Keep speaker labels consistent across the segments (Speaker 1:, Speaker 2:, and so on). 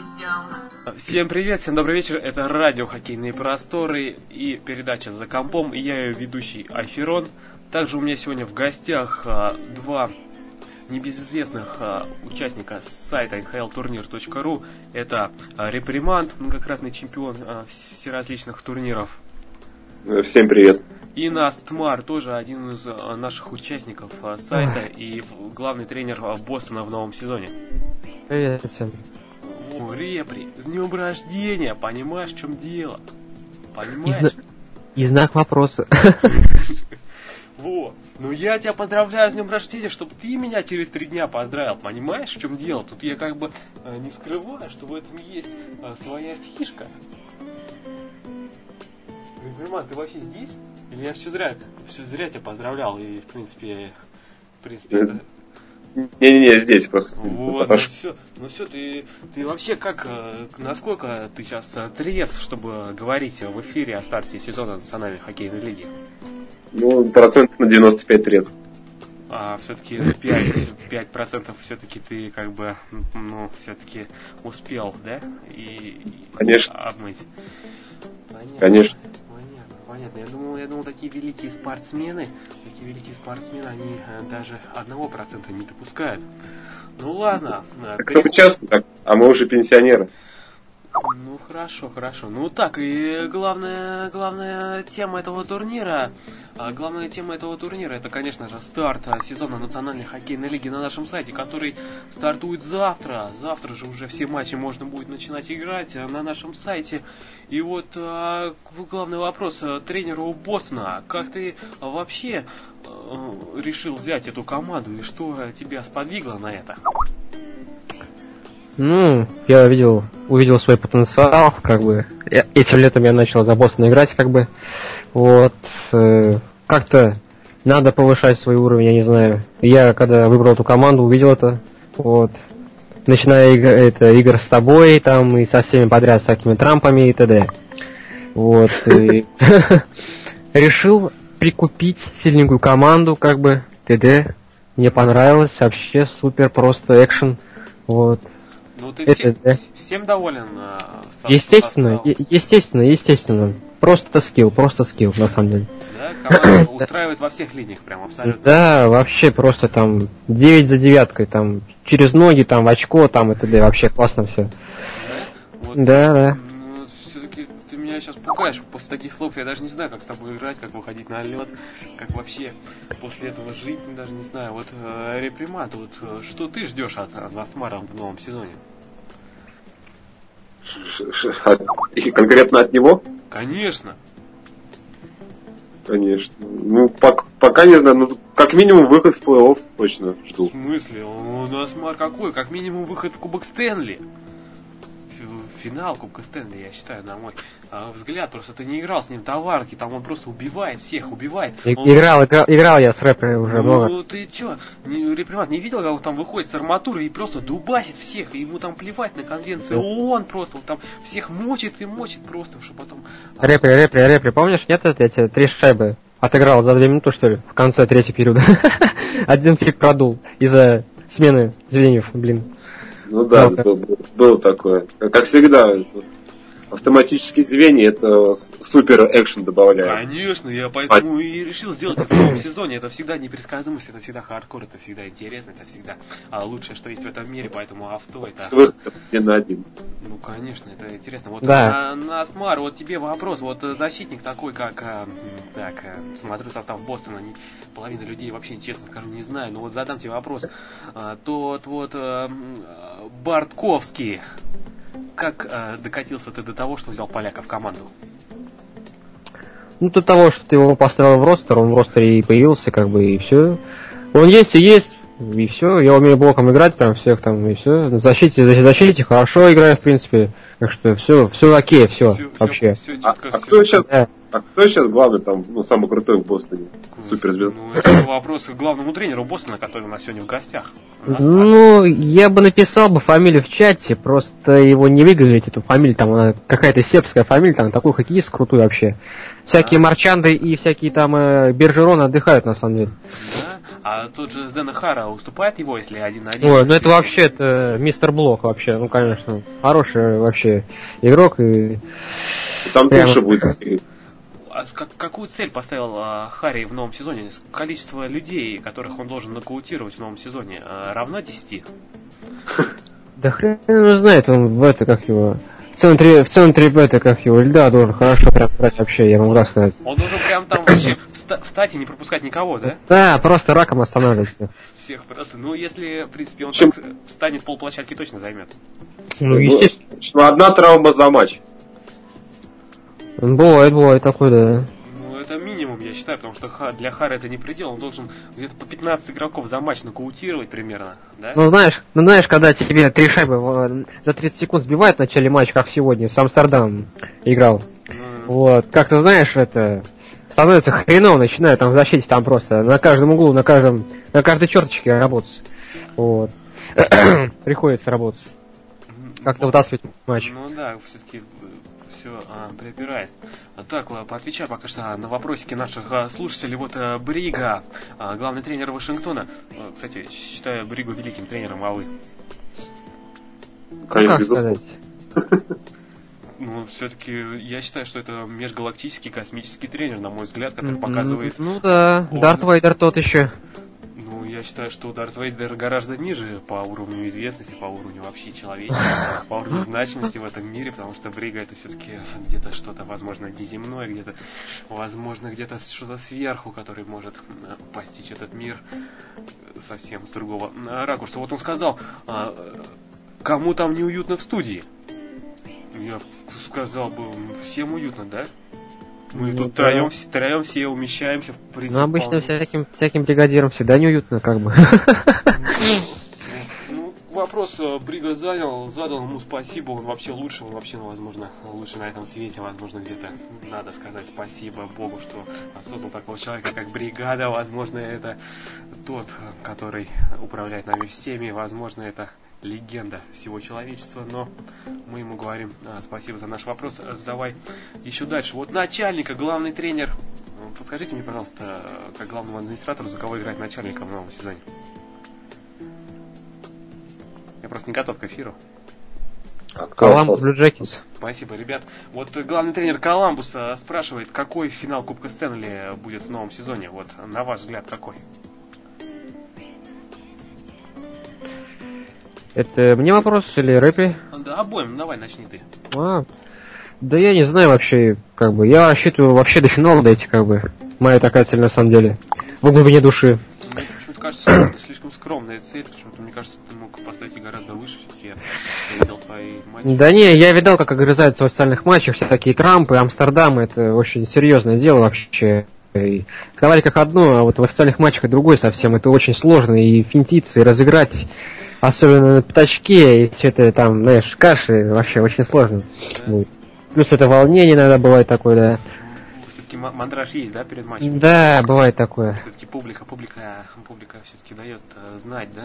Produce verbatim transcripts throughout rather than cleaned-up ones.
Speaker 1: Всем привет, всем добрый вечер, это радио «Хоккейные просторы» и передача «За компом», и я ее ведущий Аферон. Также у меня сегодня в гостях а, два небезызвестных а, участника сайта эн ха эл турнир точка ру. Это а, Реприманд, многократный чемпион а, всеразличных турниров.
Speaker 2: Всем привет.
Speaker 1: И Настмар, тоже один из а, наших участников а, сайта и главный тренер а, Бостона в новом сезоне.
Speaker 3: Привет всем.
Speaker 1: О, Репри, с днем рождения, понимаешь, в чем дело? Понимаешь?
Speaker 3: И, зна... и знак вопроса.
Speaker 1: Во, ну я тебя поздравляю с днем рождения, чтобы ты меня через три дня поздравил, понимаешь, в чем дело? Тут я как бы э, не скрываю, что в этом есть э, своя фишка. Реприманд, ты вообще здесь? Или я все зря, все зря тебя поздравлял, и в принципе, в принципе, это...
Speaker 2: Не-не-не, здесь просто.
Speaker 1: Вот, ну все, ну все, ты, ты вообще как, насколько ты сейчас трезв, чтобы говорить в эфире о старте сезона Национальной хоккейной лиги?
Speaker 2: Ну, процентов на девяносто пять трезв.
Speaker 1: А все-таки пять процентов все-таки ты как бы, ну, все-таки успел, да? И,
Speaker 2: Конечно.
Speaker 1: Обмыть. Понятно.
Speaker 2: Конечно.
Speaker 1: Понятно. Я думал, я думал, такие великие спортсмены, такие великие спортсмены, они даже одного процента не допускают. Ну ладно.
Speaker 2: Кто бы часто так, а мы уже пенсионеры.
Speaker 1: Ну хорошо, хорошо. Ну так, и главная, главная тема этого турнира, главная тема этого турнира, это, конечно же, старт сезона Национальной хоккейной лиги на нашем сайте, который стартует завтра. Завтра же уже все матчи можно будет начинать играть на нашем сайте. И вот главный вопрос тренеру Бостона: как ты вообще решил взять эту команду и что тебя сподвигло на это?
Speaker 3: Ну, я видел, увидел свой потенциал, как бы. Я, этим летом я начал за Бостон играть, как бы. Вот. Э, как-то надо повышать свой уровень, я не знаю. Я, когда выбрал эту команду, увидел это. Вот. Начиная иг- это, игр с тобой, там, и со всеми подряд, с всякими Трампами и т.д. Вот. Решил прикупить сильненькую команду, как бы, т.д. Мне понравилось, вообще супер, просто экшен. Вот.
Speaker 1: Ну ты
Speaker 3: это,
Speaker 1: всем,
Speaker 3: да.
Speaker 1: всем доволен? Со,
Speaker 3: естественно, е- естественно, естественно. Просто скилл, просто скилл, на самом деле.
Speaker 1: Да, команда устраивает во всех линиях, прям абсолютно.
Speaker 3: Да, вообще просто там девять за девяткой, там через ноги, там в очко, там и т.д. Вообще классно все.
Speaker 1: Да, вот,
Speaker 3: да, да.
Speaker 1: Ну, все-таки ты меня сейчас пугаешь. После таких слов я даже не знаю, как с тобой играть, как выходить на лед, как вообще после этого жить, даже не знаю. Вот э, Реприманд, вот э, что ты ждешь от Настмара в новом сезоне?
Speaker 2: И конкретно от него?
Speaker 1: Конечно.
Speaker 2: Конечно. Ну, пока, пока не знаю, ну, как минимум выход в плей-офф точно жду.
Speaker 1: В смысле? У Настмар какой? Как минимум выход в Кубок Стэнли. Финал Кубка Стэнли, я считаю, на мой а, взгляд. Просто ты не играл с ним товарки, там он просто убивает всех, убивает.
Speaker 3: И-
Speaker 1: Он...
Speaker 3: Играл, играл, играл я с рэперами уже
Speaker 1: ну,
Speaker 3: много.
Speaker 1: Ну ты чё, не, Реприманд, не видел, как он там выходит с арматуры и просто дубасит всех, и ему там плевать на конвенции ООН, просто он там всех мочит и мочит просто, чтобы потом...
Speaker 3: Рэпри, рэпри, рэпри, помнишь, нет, это эти три шайбы отыграл за две минуты, что ли, в конце третьего периода. Один фиг продул из-за смены звеньев, блин.
Speaker 2: Ну да, был, был, было такое. Как всегда, автоматические звенья это супер экшен добавляет.
Speaker 1: Конечно, я поэтому а... и решил сделать это в новом сезоне. Это всегда непредсказуемость, это всегда хардкор, это всегда интересно, это всегда а, лучшее, что есть в этом мире, поэтому авто это...
Speaker 2: один на один.
Speaker 1: Ну, конечно, это интересно. Вот
Speaker 3: да.
Speaker 1: на, на Смар, вот тебе вопрос. Вот защитник такой, как... А, так, смотрю состав Бостона, не, половина людей вообще, честно скажу, не знаю. Но вот задам тебе вопрос. А, тот вот а, Бартковский... Как э, докатился ты до того, что взял поляка в команду?
Speaker 3: Ну, до того, что ты его поставил в ростер, он в ростере и появился, как бы, и все. Он есть и есть, и все. Я умею блоком играть, прям всех там, и все. В защите, в защите хорошо играю, в принципе. Так что все, все окей, все, все вообще.
Speaker 1: Все, все
Speaker 2: а,
Speaker 1: четко,
Speaker 2: а
Speaker 1: все.
Speaker 2: кто сейчас, да. а кто сейчас главный там, ну, самый крутой в Бостоне? Суперзвезда.
Speaker 1: Ну, это вопрос к главному тренеру Бостона, который у нас сегодня в гостях.
Speaker 3: Ну, я бы написал бы фамилию в чате, просто его не выговорить, эту фамилию, там она какая-то сербская фамилия, там такой хоккеист крутой вообще. Всякие а? марчанды и всякие там э, бержероны отдыхают, на самом деле.
Speaker 1: Да? А тот же Зден Хара уступает его, если один на один?
Speaker 3: Ой, ну это вообще, это мистер Блок вообще, ну конечно, хороший вообще игрок и...
Speaker 2: Там
Speaker 3: Прямо...
Speaker 2: тоже будет.
Speaker 1: А как, какую цель поставил а, Харри в новом сезоне? Количество людей, которых он должен нокаутировать в новом сезоне, а, равно десяти?
Speaker 3: Да хрен его знает, он в это, как его... В центре, в центре это, как его, льда должен хорошо прям брать вообще, я могу так сказать.
Speaker 1: Он должен прям там вообще вста- встать и не пропускать никого, да?
Speaker 3: Да, просто раком останавливается.
Speaker 1: Всех просто. Ну, если, в принципе, он
Speaker 2: Чем...
Speaker 1: так встанет, полплощадки точно займет.
Speaker 3: Ну, естественно.
Speaker 2: Одна травма за матч.
Speaker 3: Бывает, бывает такой, да.
Speaker 1: Ну, это минимум, я считаю, потому что для Хара это не предел. Он должен где-то по пятнадцать игроков за матч нокаутировать примерно, да?
Speaker 3: Ну, знаешь, ну, знаешь, когда тебе три шайбы за тридцать секунд сбивают в начале матча, как сегодня, с Амстердамом играл. Mm. Вот, как ты знаешь, это... Становится хреново, начинают там в защите там просто на каждом углу, на каждом, на каждой черточке работать. Вот. Приходится работать. Как-то вытаскивать матч.
Speaker 1: Ну да, все-таки все а, припирает. Так, поотвечаю пока что на вопросики наших а, слушателей. Вот а, Брига, а, главный тренер Вашингтона. А, кстати, считаю Бригу великим тренером, а вы?
Speaker 3: Конечно, как сказать?
Speaker 1: Ну, все-таки я считаю, что это межгалактический космический тренер, на мой взгляд, который показывает...
Speaker 3: Ну да,
Speaker 1: он...
Speaker 3: Дарт Вейдер тот еще.
Speaker 1: Ну, я считаю, что Дарт Вейдер гораздо ниже по уровню известности, по уровню вообще человечества, по уровню значимости в этом мире, потому что Брига это все-таки где-то что-то, возможно, неземное, где-то, возможно, где-то что-то сверху, который может постичь этот мир совсем с другого ракурса. Вот он сказал, кому там неуютно в студии? Я сказал бы, всем уютно, да? Мы ну, тут да. троем, троем все умещаемся, в принципе.
Speaker 3: Ну, обычно вполне. всяким, всяким бригадирам всегда неуютно, как бы.
Speaker 1: Ну, вопрос Брига занял, задал ему спасибо, он вообще лучше, он вообще, ну, возможно, лучше на этом свете, возможно, где-то надо сказать спасибо Богу, что создал такого человека, как Бригада, возможно, это тот, который управляет нами всеми, возможно, это легенда всего человечества, но мы ему говорим а, спасибо за наш вопрос. Задавай еще дальше. Вот начальника, главный тренер. Подскажите мне, пожалуйста, как главному администратору, за кого играть начальника в новом сезоне? Я просто не готов к эфиру.
Speaker 3: Коламбус Блю Джекетс.
Speaker 1: Спасибо, ребят. Вот главный тренер Коламбуса спрашивает, какой финал Кубка Стэнли будет в новом сезоне. Вот на ваш взгляд, какой? Это мне вопрос или рэпи? Да, обоим, давай, начни ты.
Speaker 3: А, да я не знаю вообще, как бы, я рассчитываю вообще до финала дойти, как бы. Моя такая цель на самом деле. В глубине души.
Speaker 1: Мне почему-то кажется, что это слишком скромная цель, почему-то мне кажется, ты мог поставить и гораздо выше, все-таки я видел твои матчи. Да
Speaker 3: не, я видал, как огрызаются в официальных матчах, все такие Трампы, Амстердам, это очень серьезное дело вообще. И давали как одно, а вот в официальных матчах и другое совсем, это очень сложно, и финтиться, и разыграть. Особенно на пятачке, и все это там, знаешь, каши, вообще очень сложно. Да. Плюс это волнение иногда бывает такое, да.
Speaker 1: Все-таки мандраж есть, да, перед матчем?
Speaker 3: Да, бывает такое.
Speaker 1: Все-таки публика, публика, публика все-таки дает э, знать, да?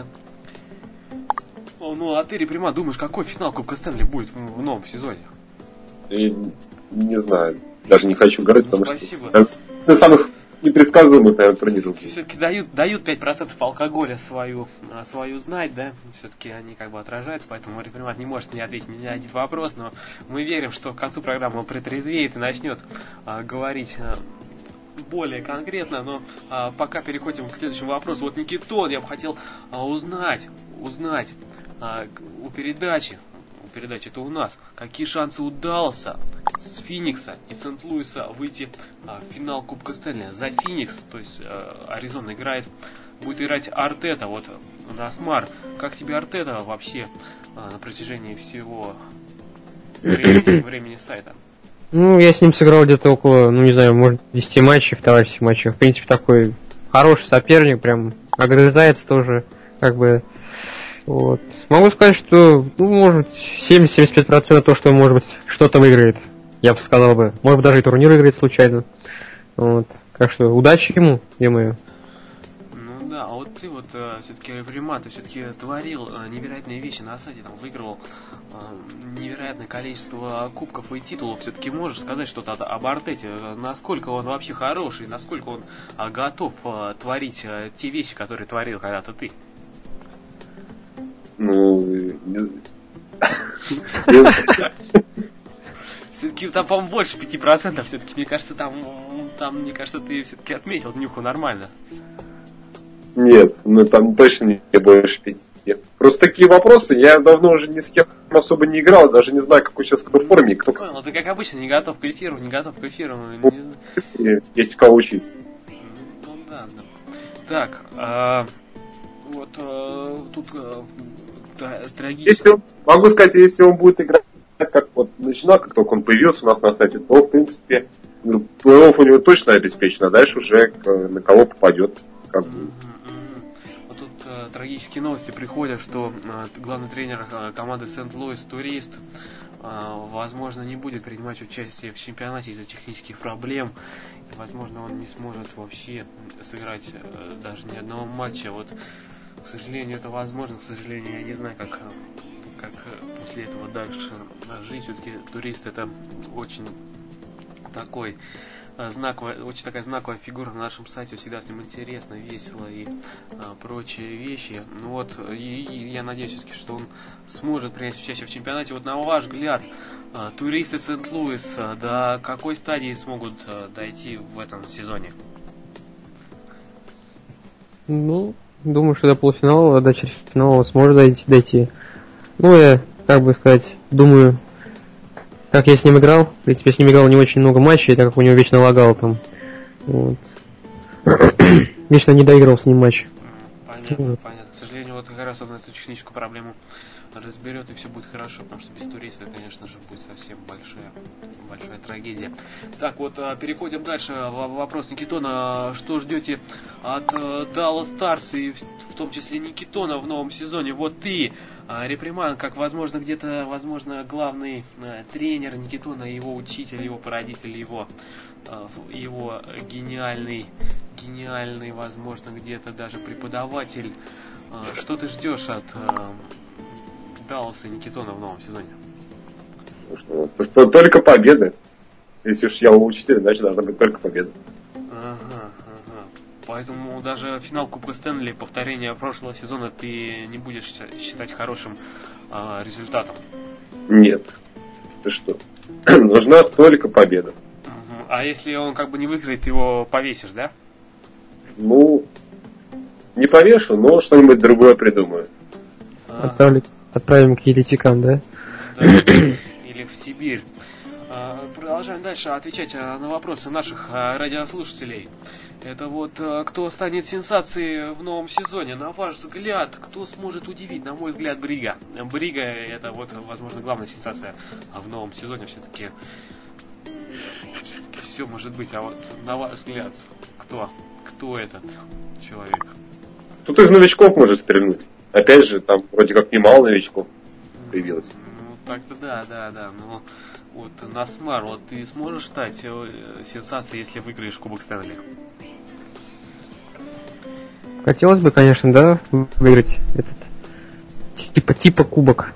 Speaker 1: О, ну, а ты, Реприма, думаешь, какой финал Кубка Стэнли будет в, в новом сезоне?
Speaker 2: Я не знаю, даже не хочу говорить,
Speaker 1: ну,
Speaker 2: потому
Speaker 1: спасибо.
Speaker 2: что на самых непредсказуемых, наверное, турниров.
Speaker 1: Все-таки дают, дают пять процентов алкоголя свою, свою знать, да? Все-таки они как бы отражаются, поэтому Репримат не может не ответить ни на один вопрос, но мы верим, что к концу программы он протрезвеет и начнет а, говорить а, более конкретно, но а, пока переходим к следующему вопросу. Вот, Никитон, я бы хотел а, узнать, узнать а, у передачи, передачи это у нас, какие шансы у Далласа, с Феникса и Сент-Луиса выйти а, в финал Кубка Стэнли. За Феникс, то есть а, Аризона играет, будет играть Артета, вот Насмар. Как тебе Артета вообще а, на протяжении всего времени, времени сайта?
Speaker 3: Ну, я с ним сыграл где-то около, ну не знаю, может десять матчей, в товарищеских матчах. В принципе, такой хороший соперник, прям огрызается тоже, как бы. Вот. Могу сказать, что, ну, может, семьдесят-семьдесят пять процентов то, что, может быть, что-то выиграет. Я бы сказал бы. Может быть, даже и турнир выиграет случайно. Вот. Так что, удачи ему, е-мое.
Speaker 1: Ну да, а вот ты вот э, все-таки рефериман, ты все-таки творил э, невероятные вещи на сайте, там выигрывал э, невероятное количество кубков и титулов. Все-таки можешь сказать что-то об Артете, насколько он вообще хороший, насколько он э, готов э, творить э, те вещи, которые творил когда-то ты?
Speaker 2: Ну,
Speaker 1: все-таки там, по-моему, больше пяти процентов. Все-таки, мне кажется, там, там, мне кажется, ты все-таки отметил Нюху нормально.
Speaker 2: Нет, ну там точно не больше пяти. Просто такие вопросы, я давно уже ни с кем особо не играл, даже не знаю, какой сейчас какой форме. Кто...
Speaker 1: Понял, ты как обычно не готов к эфиру, не готов к эфиру. Ну,
Speaker 2: не... Я кого учиться.
Speaker 1: Ну да, да. Так, а, вот а, тут а, трагически...
Speaker 2: Если он, могу сказать, если он будет играть как вот начинал, как только он появился у нас на сайте, то в принципе плей-офф у него точно обеспечен, а дальше уже на кого попадет. Как бы.
Speaker 1: Вот тут э, трагические новости приходят, что э, главный тренер э, команды Сент-Луис Турист э, возможно не будет принимать участие в чемпионате из-за технических проблем. И, возможно, он не сможет вообще сыграть э, даже ни одного матча. Вот, к сожалению, это возможно, к сожалению, я не знаю, как, как после этого дальше жить. Все-таки Турист это очень такой знаковая, очень такая знаковая фигура на нашем сайте, всегда с ним интересно, весело и а, прочие вещи. Ну вот, и, и я надеюсь, все-таки, что он сможет принять участие в чемпионате. Вот на ваш взгляд, а, Туристы Сент-Луис а, до какой стадии смогут а, дойти в этом сезоне?
Speaker 3: Ну, думаю, что до полуфинала, до четвертьфинала сможет дойти, дойти. Ну, я, как бы сказать, думаю... Как я с ним играл, в принципе, я с ним играл не очень много матчей, так как у него вечно лагал там. Вот. Вечно не доиграл с ним матч.
Speaker 1: Понятно, вот. Понятно. К сожалению, вот как раз он эту техническую проблему разберет, и все будет хорошо, потому что без Туриста, конечно же, будет совсем большая, большая трагедия. Так, вот, переходим дальше. Вопрос Никитона. Что ждете от Dallas Stars, и в том числе Никитона в новом сезоне? Вот ты, реприман, как, возможно, где-то, возможно, главный тренер Никитона, его учитель, его породитель, его, его гениальный, гениальный, возможно, где-то даже преподаватель. Что ты ждешь от Далласа и Никитона в новом сезоне?
Speaker 2: Ну что, что, только победы. Если уж я учитель, значит должна быть только победа.
Speaker 1: Ага, ага. Поэтому даже финал Кубка Стэнли, повторение прошлого сезона, ты не будешь считать хорошим а, результатом?
Speaker 2: Нет. Ты что? Нужна только победа.
Speaker 1: Угу. А если он как бы не выиграет, ты его повесишь, да?
Speaker 2: Ну, не повешу, но что-нибудь другое придумаю.
Speaker 1: Ага.
Speaker 3: Отправим, отправим к еретикам, да?
Speaker 1: Да, или в Сибирь. Продолжаем дальше отвечать на вопросы наших радиослушателей. Это вот кто станет сенсацией в новом сезоне? На ваш взгляд, кто сможет удивить? На мой взгляд, Брига. Брига это вот, возможно, главная сенсация в новом сезоне. Все-таки, все-таки все может быть. А вот на ваш взгляд, кто? Кто этот человек?
Speaker 2: Тут из новичков может стрельнуть. Опять же, там вроде как немало новичков появилось.
Speaker 1: Ну, так-то да, да, да. Но вот Насмар, вот ты сможешь стать сенсацией, если выиграешь Кубок Стэнли?
Speaker 3: Хотелось бы, конечно, да, выиграть этот типа типа кубок.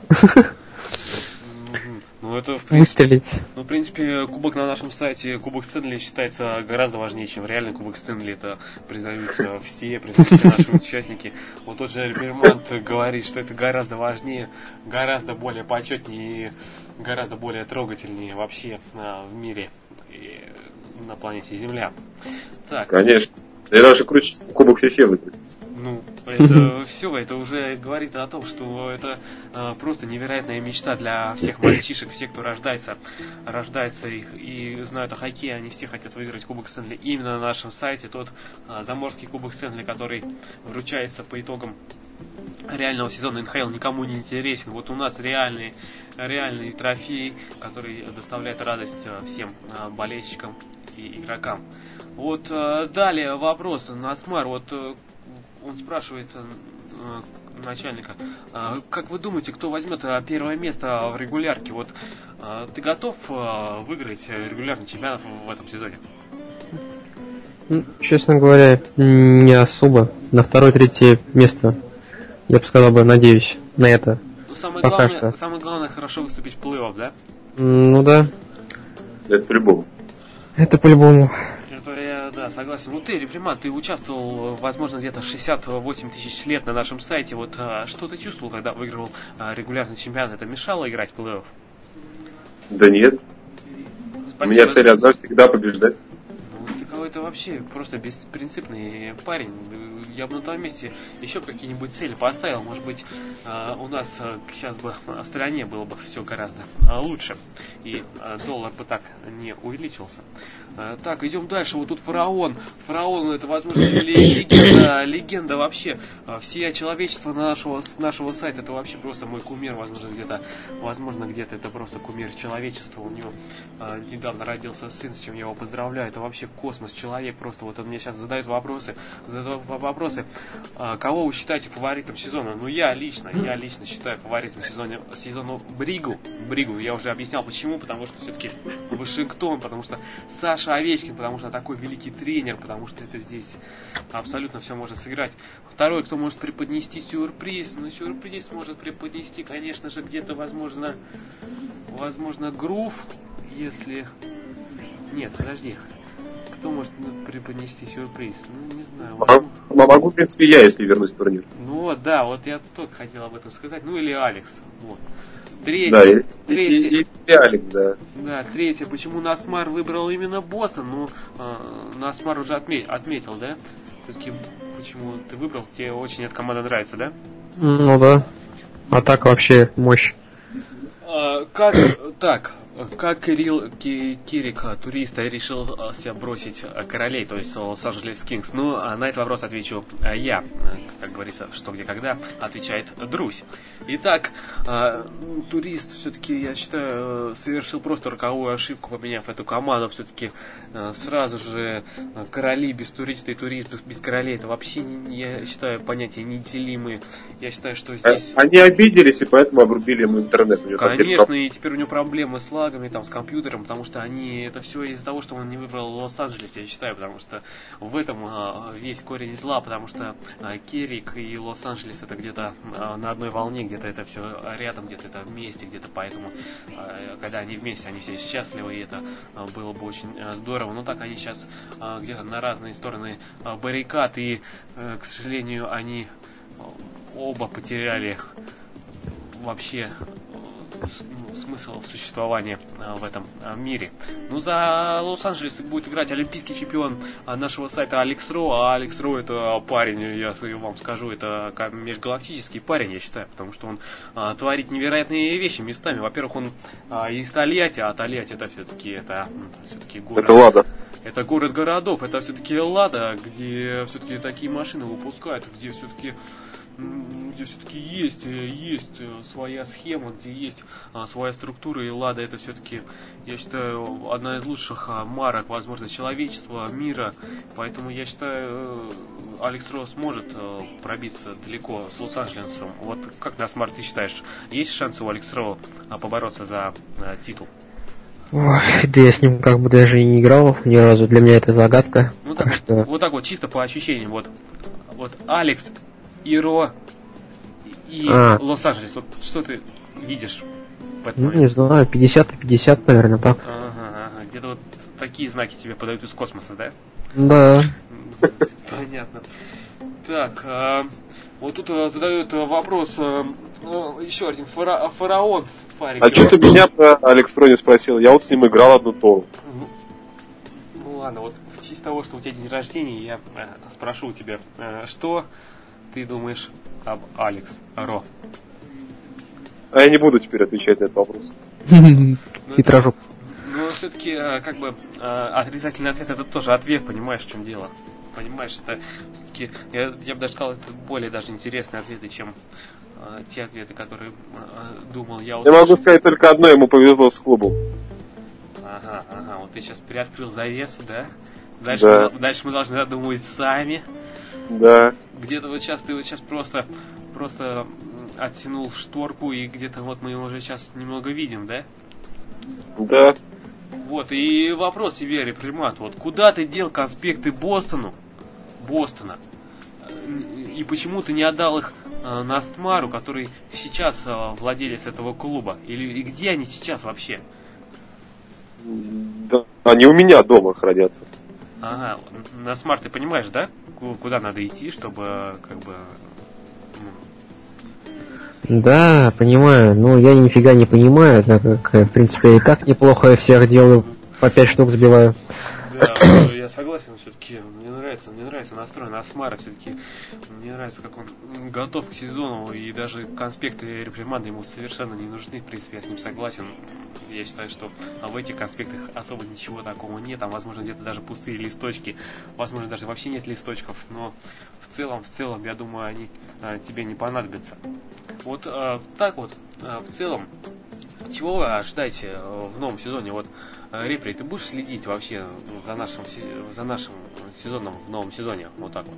Speaker 1: Ну, это, в
Speaker 3: принципе, выстрелить.
Speaker 1: Ну, в принципе, кубок на нашем сайте, Кубок Стэнли считается гораздо важнее, чем реальный Кубок Стэнли. Это признают все, признают все наши участники. Вот тот же Рибермант говорит, что это гораздо важнее, гораздо более почетнее и гораздо более трогательнее вообще в мире и на планете Земля. Так.
Speaker 2: Конечно. И даже круче Кубок Фифе выиграть.
Speaker 1: Ну, это все, это уже говорит о том, что это э, просто невероятная мечта для всех мальчишек, все, кто рождается, рождается их и знают о хоккее, они все хотят выиграть Кубок Стэнли именно на нашем сайте, тот э, заморский Кубок Стэнли, который вручается по итогам реального сезона эн ха эл, никому не интересен. Вот у нас реальный, реальный трофей, который доставляет радость всем э, болельщикам и игрокам. Вот э, далее вопрос, Насмар, вот э, он спрашивает э, начальника, э, как вы думаете, кто возьмет э, первое место в регулярке? Вот э, ты готов э, выиграть регулярный чемпионат в, в этом сезоне?
Speaker 3: Ну, честно говоря, не особо. на второе-третье место. Я бы сказал бы, надеюсь на это.
Speaker 1: Ну, самое
Speaker 3: Пока
Speaker 1: главное,
Speaker 3: что.
Speaker 1: самое главное хорошо выступить в плей-офф, да?
Speaker 3: М, Ну да,
Speaker 2: Это по-любому.
Speaker 3: это по-любому.
Speaker 1: Это я, да, согласен. Ну ты, Репримат, ты участвовал, возможно, где-то шестьдесят восемь тысяч лет на нашем сайте. Вот а, что ты чувствовал, когда выигрывал а, регулярный чемпионат? Это мешало играть в плей-офф?
Speaker 2: Да нет. У
Speaker 1: Спасибо.
Speaker 2: меня цель одна — всегда побеждать.
Speaker 1: Ну, ты какой-то вообще просто беспринципный парень. Я бы на твоем месте еще какие-нибудь цели поставил. Может быть, э, у нас э, сейчас бы в стране было бы все гораздо э, лучше. И э, доллар бы так не увеличился. Э, так, идем дальше. Вот тут фараон. Фараон, это, возможно, ли- легенда, легенда вообще. Э, Все человечество нашего, с нашего сайта, это вообще просто мой кумир. Возможно, где-то, возможно, где-то это просто кумир человечества. У него э, недавно родился сын, с чем я его поздравляю. Это вообще космос, человек. Просто вот он мне сейчас задает вопросы. Задает вопросы. А, Кого вы считаете фаворитом сезона? Ну, я лично, я лично считаю фаворитом сезона, сезона Бригу. Бригу, я уже объяснял почему, потому что все-таки Вашингтон, потому что Саша Овечкин, потому что такой великий тренер, потому что это здесь абсолютно все можно сыграть. Второй, кто может преподнести сюрприз, ну, сюрприз может преподнести, конечно же, где-то, возможно, возможно, Грув, если... Нет, подожди. Кто может преподнести сюрприз? Ну, не знаю.
Speaker 2: А, могу, в принципе, я, если вернусь в турнир.
Speaker 1: Ну вот, да, вот я только хотел об этом сказать. Ну или Алекс. Вот. Третье.
Speaker 2: Да, и,
Speaker 1: третье.
Speaker 2: и, и, и Алекс, да.
Speaker 1: Да, третье. Почему Насмар выбрал именно Бостон? Ну, э, Насмар уже отме- отметил, да? Все-таки почему ты выбрал? Тебе очень эта команда нравится, да?
Speaker 3: Ну да. А так вообще мощь.
Speaker 1: А, как так? Как Кирилл Ки- Кирик, турист, решил себя бросить королей, то есть Лос-Анджелес Кингс? Ну, на этот вопрос отвечу я. Как говорится, что где когда, отвечает Друзь. Итак, турист все-таки, я считаю, совершил просто роковую ошибку, поменяв эту команду. Все-таки сразу же короли без туриста и турист без королей, это вообще, я считаю, понятия неделимые. Я считаю, что здесь...
Speaker 2: Они обиделись, и поэтому обрубили ему интернет.
Speaker 1: Конечно, и теперь у него проблемы с лагами, там, с компьютером, потому что они, это все из-за того, что он не выбрал Лос-Анджелес, я считаю, потому что в этом а, весь корень зла, потому что а, Керрик и Лос-Анджелес это где-то а, на одной волне, где-то это все рядом, где-то это вместе, где-то поэтому, а, когда они вместе, они все счастливы, и это а, было бы очень а, здорово, но так они сейчас а, где-то на разные стороны а, баррикад, и, а, к сожалению, они оба потеряли вообще ну, смысл существования а, в этом а, мире. Ну, за Лос-Анджелес будет играть олимпийский чемпион а, нашего сайта Алекс Ро, а Алекс Ро это парень, я вам скажу, это межгалактический парень, я считаю, потому что он а, творит невероятные вещи местами. Во-первых, он а, из Тольятти, а Тольятти это все-таки это, все-таки город.
Speaker 2: Это Лада.
Speaker 1: Это город городов, это все-таки Лада, где все-таки такие машины выпускают, где все-таки где все-таки есть, есть своя схема, где есть а, своя структура, и Лада это все-таки, я считаю, одна из лучших а, марок, возможно, человечества, мира, поэтому я считаю, Алекс Росс может а, пробиться далеко с Лос-Анджелесом. Вот как, Насмар, ты считаешь, есть шансы у Алекс Росс а, побороться за а, титул?
Speaker 3: Ой, да я с ним как бы даже и не играл ни разу, для меня это загадка.
Speaker 1: Ну так,
Speaker 3: так
Speaker 1: вот,
Speaker 3: что...
Speaker 1: вот так вот, чисто по ощущениям, вот, вот Алекс, Иро и
Speaker 3: А.
Speaker 1: Лос-Анджелес, вот что ты видишь в этом
Speaker 3: Ну,
Speaker 1: моменте?
Speaker 3: не знаю, пятьдесят на пятьдесят, наверное, так.
Speaker 1: Ага, ага, где-то вот такие знаки тебе подают из космоса, да?
Speaker 3: Да.
Speaker 1: Понятно. Так, а, вот тут а, задают а, вопрос, а, ну, еще один, фара, фараон. Фарик,
Speaker 2: А что ты меня про Алекс Ро не спросил? Я вот с ним играл одну тору.
Speaker 1: Ну, ну ладно, вот в честь того, что у тебя день рождения, я э, спрошу у тебя, э, что ты думаешь об Алекс Ро?
Speaker 2: А я не буду теперь отвечать на этот вопрос.
Speaker 3: Хитражок.
Speaker 1: Ну, все-таки, как бы, э, отрицательный ответ, это тоже ответ, понимаешь, в чем дело? Понимаешь, это все-таки, я, я бы даже сказал, это более даже интересные ответы, чем э, те ответы, которые э, думал я.
Speaker 2: Я могу сказать только одно, ему повезло с клубом.
Speaker 1: Ага, ага, вот ты сейчас приоткрыл завесу, да? Дальше,
Speaker 2: Да.
Speaker 1: мы, дальше мы должны додумывать сами.
Speaker 2: Да.
Speaker 1: Где-то вот сейчас ты вот сейчас просто, просто оттянул шторку, и где-то вот мы его уже сейчас немного видим, да?
Speaker 2: Да.
Speaker 1: Вот, и вопрос тебе, Репримат, вот куда ты дел конспекты Бостону? Бостона. и почему ты не отдал их э, Настмару, который сейчас э, владелец этого клуба? Или и где они сейчас вообще?
Speaker 2: Да, они у меня дома хранятся.
Speaker 1: Ага, Настмар, ты понимаешь, да, куда надо идти, чтобы как бы... Ну...
Speaker 3: Да, понимаю. Ну, я нифига не понимаю, так как, в принципе, я и так неплохо всех делаю, по пять штук сбиваю.
Speaker 1: Да, я согласен, все-таки мне нравится, мне нравится настрой Настмара, все-таки мне нравится, как он готов к сезону, и даже конспекты реприманды ему совершенно не нужны, в принципе, я с ним согласен. Я считаю, что в этих конспектах особо ничего такого нет, там, возможно, где-то даже пустые листочки, возможно, даже вообще нет листочков, но в целом, в целом, я думаю, они а, тебе не понадобятся. Вот а, так вот, а, в целом, чего вы ожидаете в новом сезоне? Вот, Репри, ты будешь следить вообще за нашим, за нашим сезоном в новом сезоне? Вот так вот.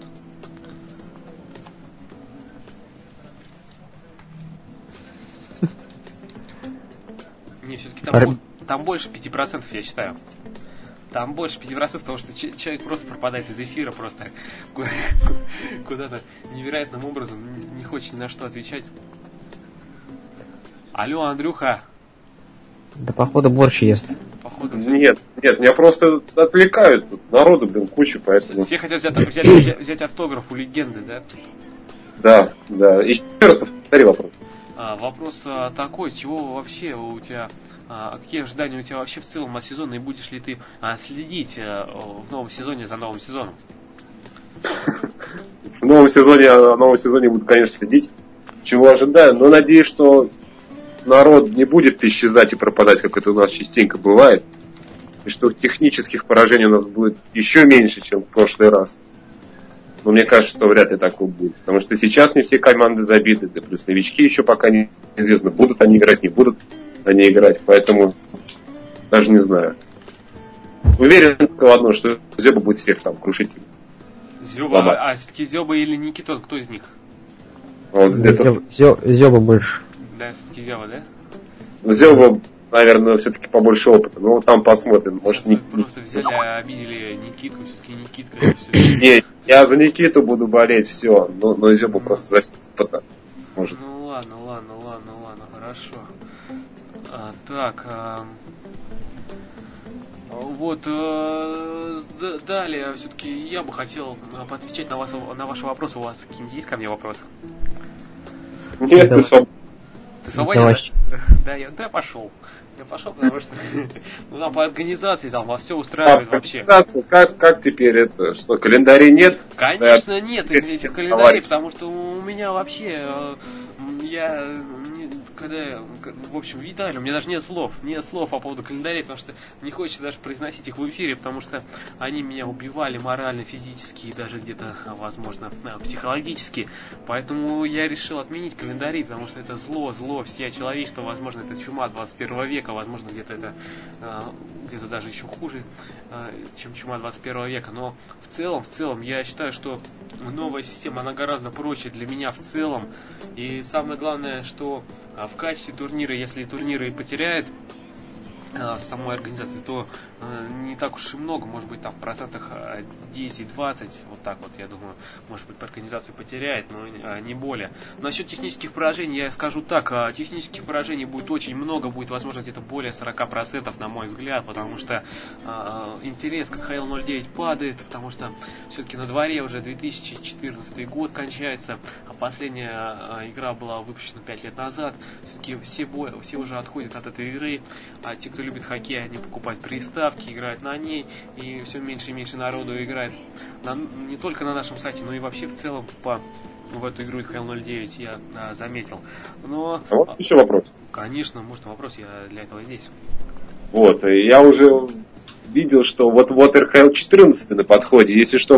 Speaker 1: Не, все-таки там, там больше пяти процентов, я считаю. Там больше пяти процентов, потому что человек просто пропадает из эфира, просто куда-то невероятным образом, не хочет ни на что отвечать. Алло, Андрюха.
Speaker 3: Да походу борщ ест.
Speaker 1: Походу,
Speaker 2: нет, нет, меня просто отвлекают. Тут народу, блин, куча, поэтому...
Speaker 1: Все хотят взять, взять, взять, взять автограф у легенды, да?
Speaker 2: Да, да. Еще раз повтори вопрос.
Speaker 1: А, вопрос а, такой, чего вообще у тебя, а, какие ожидания у тебя вообще в целом от сезона, и будешь ли ты а, следить а, в новом сезоне за новым сезоном?
Speaker 2: В новом сезоне, о новом сезоне буду, конечно, следить. Чего ожидаю, но надеюсь, что народ не будет исчезать и пропадать, как это у нас частенько бывает, и что технических поражений у нас будет еще меньше, чем в прошлый раз. Но мне кажется, что вряд ли такое будет, потому что сейчас не все команды забиты, да плюс новички еще пока неизвестно, будут они играть, не будут они играть, поэтому даже не знаю. Уверен в одно, что Зёба будет всех там крушить.
Speaker 1: Зёба, а, а все-таки Зёба или Никитон, кто из них?
Speaker 2: Вот это...
Speaker 3: Зёба больше.
Speaker 1: Да, все-таки Зёба, да?
Speaker 2: Ну, Зёба, наверное, все-таки побольше опыта. Ну, там посмотрим. Может, не...
Speaker 1: Просто взяли, обидели Никитку, все-таки Никитка. Все.
Speaker 2: Не, я за Никиту буду болеть, все. Но, но Зёба mm. просто за опыта. Может.
Speaker 1: Ну, ладно, ладно, ладно, ладно, хорошо. А, так, а... Вот, э, д- далее, все-таки я бы хотел поотвечать на, вас, на ваши вопросы. У вас какие-нибудь есть ко мне вопросы?
Speaker 2: Нет, ты свободен.
Speaker 1: Ты свободен? Да, да, я, да, пошел. Я пошел, потому что ну, там по организации там вас все устраивает а, вообще.
Speaker 2: Как, как теперь это? Что, календарей нет?
Speaker 1: Конечно, да, нет этих календарей, потому что у меня вообще я когда, в общем, видали, у меня даже нет слов, нет слов по поводу календарей, потому что не хочется даже произносить их в эфире, потому что они меня убивали морально, физически и даже где-то, возможно, психологически. Поэтому я решил отменить календари, потому что это зло, зло, все человечество, возможно, это чума двадцать первого века, возможно, где-то это где-то даже еще хуже, чем чума двадцать первого века. Но в целом, в целом, я считаю, что новая система, она гораздо проще для меня в целом. И самое главное, что в качестве турнира, если турниры и потеряет в самой организации, то не так уж и много, может быть, там в процентах десять-двадцать, вот так вот, я думаю, может быть, по организации потеряет, но не более. Насчет технических поражений я скажу так, технических поражений будет очень много, будет, возможно, где-то более сорок процентов, на мой взгляд, потому что э, интерес к эн ха эл ноль девять падает, потому что все-таки на дворе уже две тысячи четырнадцатый год кончается, а последняя э, игра была выпущена пять лет назад, все-таки все, бо- все уже отходят от этой игры, а те, кто любит хоккей, они покупают приставки, играют на ней, и все меньше и меньше народу играет на, не только на нашем сайте, но и вообще в целом по, в эту игру эн ха эл ноль девять я а, заметил. Но,
Speaker 2: а вот еще вопрос.
Speaker 1: Конечно, может вопрос, я для этого здесь.
Speaker 2: Вот, я уже видел, что вот-вот эр ха эл четырнадцать на подходе, если что,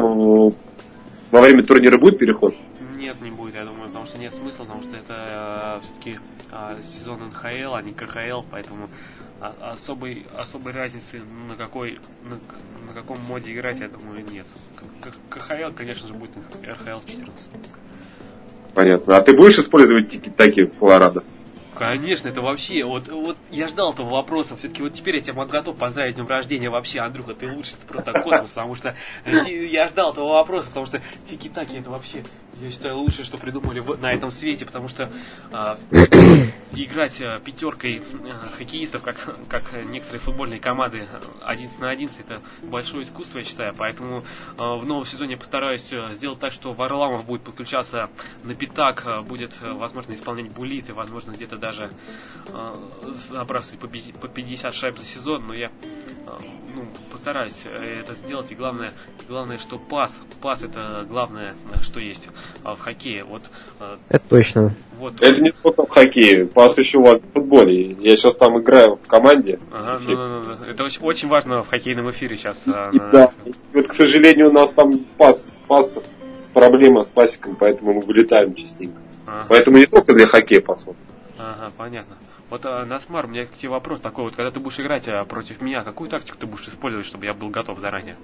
Speaker 2: во время турнира будет переход?
Speaker 1: Нет, не будет, я думаю, потому что нет смысла, потому что это э, все-таки э, сезон эн ха эл, а не ка ха эл, поэтому особой, особой разницы на какой на, на каком моде играть, я думаю, нет. ка ха эл, конечно же, будет эр ха эл четырнадцать.
Speaker 2: Понятно. А ты будешь использовать тики-таки в Колорадо?
Speaker 1: Конечно, это вообще, вот, вот я ждал этого вопроса, все-таки вот теперь я тебя могу готов поздравить с днем рождения вообще, Андрюха, ты лучший, ты просто космос, потому что я ждал этого вопроса, потому что тики-таки это вообще, я считаю, лучшее, что придумали в, на этом свете, потому что а, играть а, пятеркой а, хоккеистов, как, как некоторые футбольные команды, одиннадцать на одиннадцать, это большое искусство, я считаю, поэтому а, в новом сезоне я постараюсь сделать так, что Варламов будет подключаться на пятак, а, будет, возможно, исполнять буллиты, возможно, где-то даже э, забрасывать по пятьдесят шайб за сезон, но я э, ну, постараюсь это сделать, и главное, главное, что пас, пас это главное, что есть э, в хоккее. Вот, э,
Speaker 3: это точно.
Speaker 1: Вот.
Speaker 2: Это не только в хоккее, пас еще у вас в футболе. Я сейчас там играю в команде.
Speaker 1: Ага, ну, ну, ну, это очень, очень важно в хоккейном эфире сейчас. Э,
Speaker 2: да, вот, к сожалению, у нас там пас, пас, проблема с пасиком, поэтому мы вылетаем частенько. Ага. Поэтому не только для хоккея посмотрим.
Speaker 1: Ага, понятно. Вот, а, Насмар, у меня к тебе вопрос такой, вот когда ты будешь играть а, против меня, какую тактику ты будешь использовать, чтобы я был готов заранее?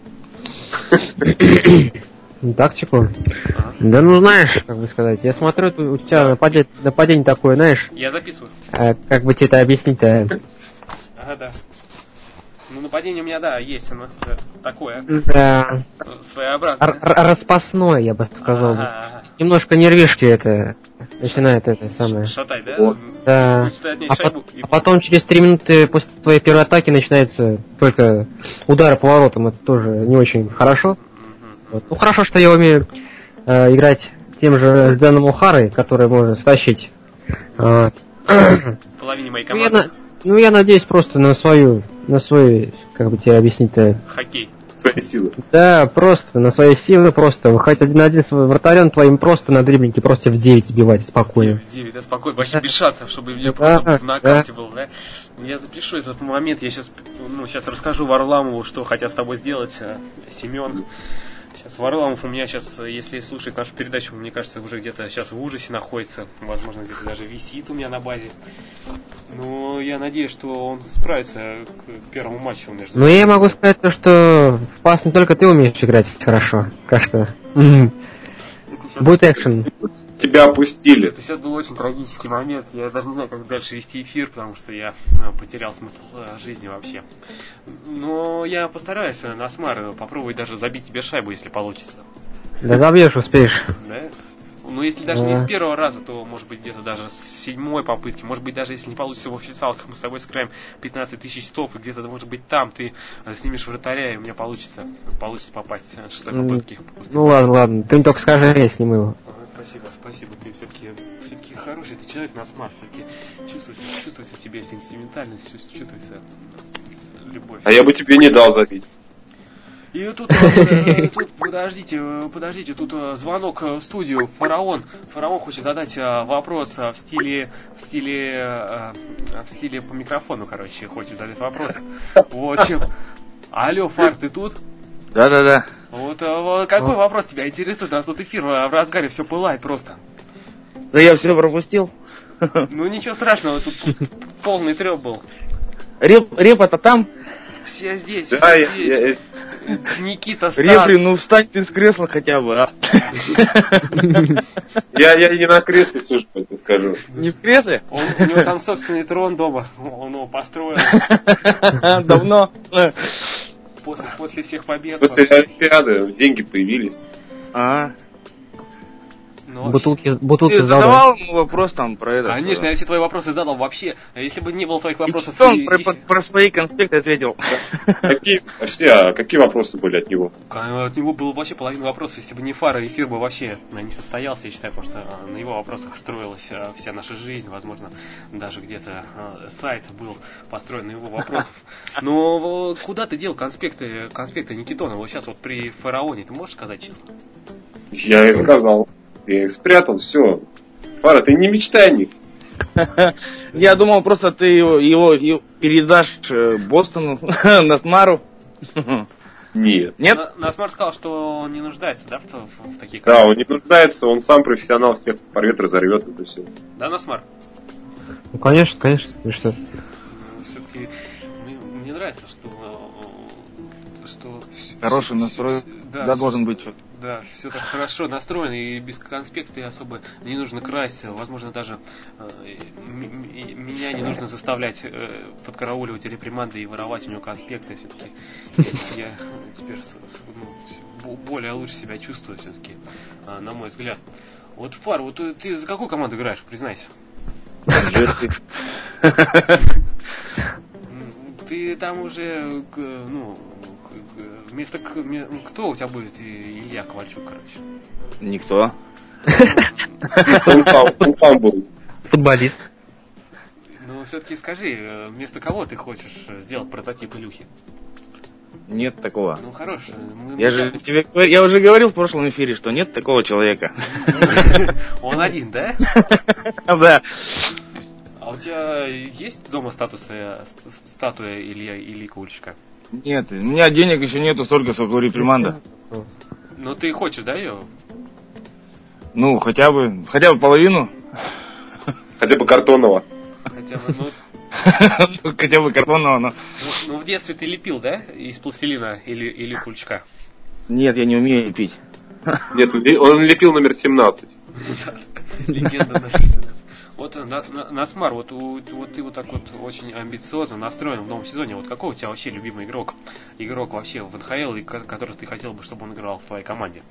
Speaker 3: Тактику? Ага. Да ну знаешь, как бы сказать, я смотрю, у тебя нападение, нападение такое, знаешь.
Speaker 1: Я записываю.
Speaker 3: А, как бы тебе это объяснить-то?
Speaker 1: Ага, да. Ну, нападение у меня, да, есть оно да, такое.
Speaker 3: Да.
Speaker 1: Своеобразное.
Speaker 3: Р- распасное, я бы сказал. Ага, ага. Немножко нервишки это начинает это самое.
Speaker 1: Шатать, да?
Speaker 3: Да. А, по- а потом через три минуты после твоей первой атаки начинается только удары по воротам. Это тоже не очень хорошо. Вот. Ну, хорошо, что я умею э, играть тем же Дэном Ухарой, который может стащить. Вот.
Speaker 1: Половине моей
Speaker 3: команды.
Speaker 1: Ну, я,
Speaker 3: ну, я надеюсь просто на свою, на свой, как бы тебе объяснить-то...
Speaker 1: Хоккей.
Speaker 2: Свои силы.
Speaker 3: Да, просто на свои силы, просто выходить один на один с вратарем твоим, просто на дриблинге, просто в девять сбивать спокойно.
Speaker 1: В девять, да, спокойно, вообще без шансов, чтобы мне просто да, в нокауте да. был, да. Я запишу этот момент, я сейчас, ну, сейчас расскажу Варламову, что хотят с тобой сделать, Семен. Сейчас Варламов у меня сейчас, если слушает нашу передачу, мне кажется, уже где-то сейчас в ужасе находится. Возможно, где-то даже висит у меня на базе. Но я надеюсь, что он справится к первому матчу между...
Speaker 3: Ну, я могу сказать то, что в пас не только ты умеешь играть хорошо. Так что... Будет экшен.
Speaker 2: Тебя опустили.
Speaker 1: Это сейчас был очень трагический момент. Я даже не знаю, как дальше вести эфир, потому что я потерял смысл жизни вообще. Но я постараюсь, Насмар, попробовать даже забить тебе шайбу, если получится.
Speaker 3: Да забьешь, успеешь.
Speaker 1: Да? Ну, если даже да. не с первого раза, то, может быть, где-то даже с седьмой попытки. Может быть, даже если не получится в официалках, мы с тобой сыграем пятнадцать тысяч стов, и где-то, может быть, там ты снимешь вратаря, и у меня получится, получится попасть в шестой попытки.
Speaker 3: Ну, ладно, ладно. Ты не только скажи, я сниму его.
Speaker 1: Ага, спасибо, спасибо. Ты все-таки, все-таки хороший ты человек, Насмар. Все-таки чувствуется, чувствуется в себе сентиментальность, чувствуется любовь.
Speaker 2: А я бы тебе не дал забить.
Speaker 1: И тут, э, тут, подождите, подождите, тут э, звонок в студию. Фараон, Фараон хочет задать э, вопрос э, в стиле, в стиле, э, в стиле по микрофону, короче, хочет задать вопрос. Вот чем. Алло, Фар, ты тут?
Speaker 4: Да-да-да.
Speaker 1: Вот э, какой вопрос тебя интересует? У нас тут эфир в разгаре, все пылает просто.
Speaker 4: Да я все пропустил.
Speaker 1: Ну ничего страшного, тут полный трёп был.
Speaker 4: Реп, репа-то там?
Speaker 1: Все здесь,
Speaker 2: да,
Speaker 1: все
Speaker 2: я,
Speaker 1: здесь.
Speaker 2: Я,
Speaker 1: Никита Стас.
Speaker 4: Репли, ну встань ты с кресла хотя бы, а.
Speaker 2: Я, я не на кресле сижу, я тебе скажу.
Speaker 4: Не в кресле?
Speaker 1: Он, у него там собственный трон дома, он его построил.
Speaker 4: Давно.
Speaker 1: После, после всех побед.
Speaker 2: После Олимпиады деньги появились.
Speaker 4: А.
Speaker 3: Ну, бутылки, бутылки
Speaker 4: ты задавал ему вопрос там про это?
Speaker 1: Конечно, я все твои вопросы задал вообще. Если бы не было твоих вопросов...
Speaker 4: И он и... Про, про свои конспекты ответил.
Speaker 2: Какие, а какие вопросы были от него?
Speaker 1: От него было вообще половина вопросов. Если бы не Фара, эфир бы вообще не состоялся, я считаю, потому что на его вопросах строилась вся наша жизнь. Возможно, даже где-то сайт был построен на его вопросах. Но куда ты дел конспекты, конспекты Никитона? Вот сейчас вот при Фараоне, ты можешь сказать честно?
Speaker 2: Я и сказал. Я их спрятал, все. Фара, ты не мечтай о них.
Speaker 4: Я думал, просто ты его, его, его передашь Бостону, Насмару.
Speaker 2: Нет.
Speaker 4: Нет?
Speaker 1: Насмар сказал, что он не нуждается, да, в, в, в таких...
Speaker 2: Да, он не нуждается, он сам профессионал, всех порвет, разорвет, это все.
Speaker 1: Да, Насмар?
Speaker 3: Ну, конечно, конечно, и что?
Speaker 1: Ну, все-таки мне, мне нравится, что... что
Speaker 4: хороший настрой, да, да, должен быть.
Speaker 1: Да, все так хорошо настроено, и без конспекта особо не нужно красть. Возможно, даже э, м- м- меня не нужно заставлять э, подкарауливать реприманды и воровать у него конспекты. Все-таки я теперь с- с- ну, более лучше себя чувствую, все-таки, э, на мой взгляд. Вот, Фар, вот ты за какую команду играешь, признайся?
Speaker 4: Джерси.
Speaker 1: Ты там уже, ну, вместо кто у тебя будет Илья Ковальчук, короче?
Speaker 4: Никто.
Speaker 2: Он сам, он сам был.
Speaker 3: Футболист.
Speaker 1: Ну, все-таки скажи, вместо кого ты хочешь сделать прототип Илюхи?
Speaker 4: Нет такого.
Speaker 1: Ну, хорош. Мы,
Speaker 4: я
Speaker 1: мы...
Speaker 4: же тебе, я уже говорил в прошлом эфире, что нет такого человека.
Speaker 1: Он один, да?
Speaker 4: Да.
Speaker 1: А у тебя есть дома статусы, статуя Илья Ильи Ковальчука?
Speaker 4: Нет, у меня денег еще нету столько, сколько у реприманда.
Speaker 1: Ну, ты хочешь, да, ее?
Speaker 4: Ну, хотя бы, хотя бы половину.
Speaker 2: Хотя бы картонного.
Speaker 1: Хотя бы, ну...
Speaker 4: Хотя бы картонного, но...
Speaker 1: Ну, в детстве ты лепил, да, из пластилина или, или Ковальчука?
Speaker 4: Нет, я не умею лепить.
Speaker 2: Нет, он лепил номер семнадцать.
Speaker 1: Легенда номер семнадцать. Вот, на, на, Насмар, вот, у, вот ты вот так вот очень амбициозно настроен в новом сезоне. Вот какой у тебя вообще любимый игрок? Игрок вообще в эн ха эл, и который ты хотел бы, чтобы он играл в твоей команде?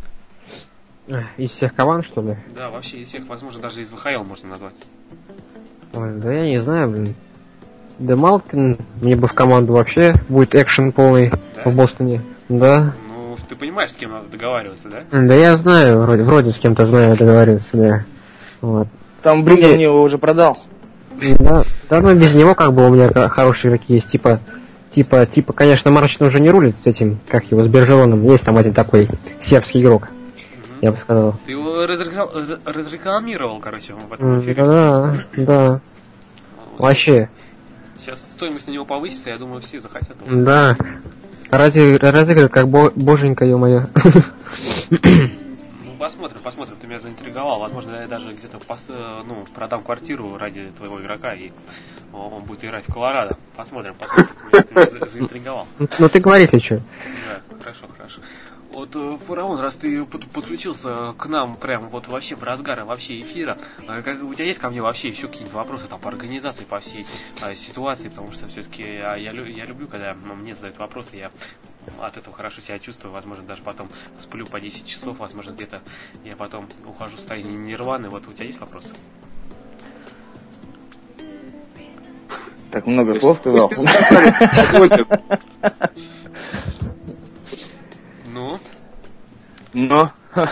Speaker 3: Из всех команд, что ли?
Speaker 1: Да, вообще из всех, возможно, даже из вэ ха эл можно назвать.
Speaker 3: Ой, да я не знаю, блин. Да Малкин мне бы в команду вообще будет экшен полный, да? В Бостоне. Да.
Speaker 1: Ну, ты понимаешь, с кем надо договариваться, да?
Speaker 3: Да я знаю, вроде, вроде с кем-то знаю договариваться, да. Вот.
Speaker 4: Там Бриган мне его уже продал.
Speaker 3: Да, да, но без него как бы у меня хорошие игроки есть, типа, типа, типа, конечно, Марчин уже не рулит с этим, как его, с Бержелоном. Есть там один такой сербский игрок, угу. Я бы сказал.
Speaker 1: Ты его разрекла- разрекламировал, короче, в этом эфире.
Speaker 3: Да, да. Вот. Вообще.
Speaker 1: Сейчас стоимость на него повысится, я думаю, все захотят.
Speaker 3: Да. Разы, разыгрывай как бо- боженька, ё-моё.
Speaker 1: Ну, посмотрим, посмотрим, ты меня заинтриговал. Возможно, я даже где-то пос, ну, продам квартиру ради твоего игрока, и он будет играть в Колорадо. Посмотрим, посмотрим, ты меня, ты меня заинтриговал.
Speaker 3: Ну ты говори, ты что?
Speaker 1: Да, хорошо, хорошо. Вот, Фараон, раз ты подключился к нам прям вот вообще в разгар вообще эфира, как, у тебя есть ко мне вообще еще какие-нибудь вопросы там по организации, по всей этой а, ситуации, потому что все-таки я, я, я люблю, когда мне задают вопросы, я от этого хорошо себя чувствую, возможно, даже потом сплю по десять часов, возможно, где-то я потом ухожу в состояние нирваны. Вот у тебя есть вопросы?
Speaker 4: Так много слов сказал.
Speaker 1: Ну?
Speaker 4: Но?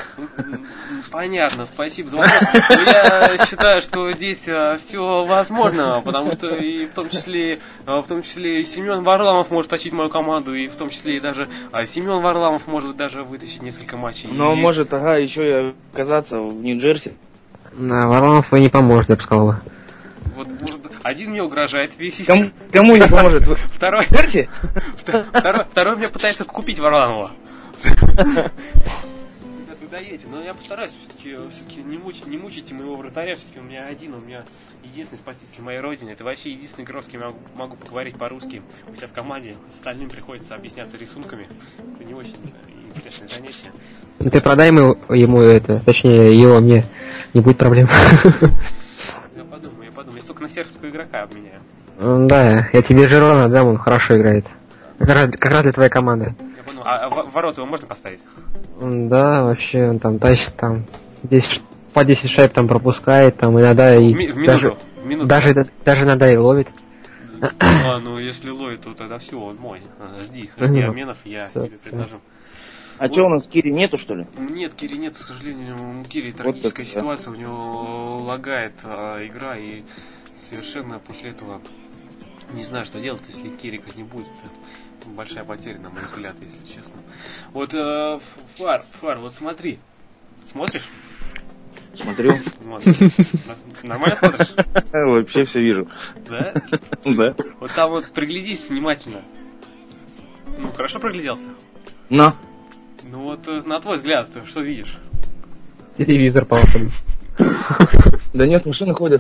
Speaker 1: Понятно, спасибо за вопрос. Я считаю, что здесь все возможно, потому что и в том числе, в том числе и Семен Варламов может тащить мою команду, и в том числе и даже Семен Варламов может даже вытащить несколько матчей.
Speaker 4: Но
Speaker 1: и...
Speaker 4: может, ага, еще и оказаться в Нью-Джерси.
Speaker 3: Да, Варламов и не поможет, я бы сказал.
Speaker 1: Вот, вот один мне угрожает весь эфир.
Speaker 4: Кому, кому не поможет?
Speaker 1: Второй, второй, второй мне пытается купить Варламова. Ребята, вы даете, но я постараюсь все-таки, все-таки не, мучить, не мучите моего вратаря, все-таки у меня один, у меня единственный спаситель моей родины, это вообще единственный игрок, с кем я могу, могу поговорить по-русски у себя в команде, остальным приходится объясняться рисунками, это не очень интересное занятие.
Speaker 3: Ты продай ему, ему это, точнее его мне, не будет проблем.
Speaker 1: Я подумаю, я подумаю, если только на сербского игрока обменяю.
Speaker 3: Да, я тебе Жерона дам, он хорошо играет. Как раз, как раз для твоей команды.
Speaker 1: Я понял. А в ворота его можно поставить?
Speaker 3: Да, вообще, он там тащит там десять, по десять шайб там пропускает, там иногда и
Speaker 1: в минуту,
Speaker 3: даже,
Speaker 1: в минуту.
Speaker 3: даже, даже иногда и ловит.
Speaker 1: А, ну если ловит, то тогда все, он мой. Жди, жди обменов, я
Speaker 3: все,
Speaker 1: тебе предложу.
Speaker 4: А вот. Что, у нас Кири нету, что ли?
Speaker 1: Нет, Кири нет, к сожалению, у Кири трагическая вот ситуация, да? У него лагает а, игра, и совершенно после этого не знаю, что делать, если Кирика не будет. Это большая потеря, на мой взгляд, если честно. Вот, э, Фар, Фар, вот смотри. Смотришь?
Speaker 4: Смотрю.
Speaker 1: Вот. Нормально смотришь?
Speaker 4: Вообще все вижу.
Speaker 1: Да?
Speaker 4: Да.
Speaker 1: Вот там вот приглядись внимательно. Ну, хорошо пригляделся?
Speaker 4: Но.
Speaker 1: Ну вот, на твой взгляд, ты что видишь?
Speaker 3: Телевизор, по-моему.
Speaker 4: Да нет, машины ходят.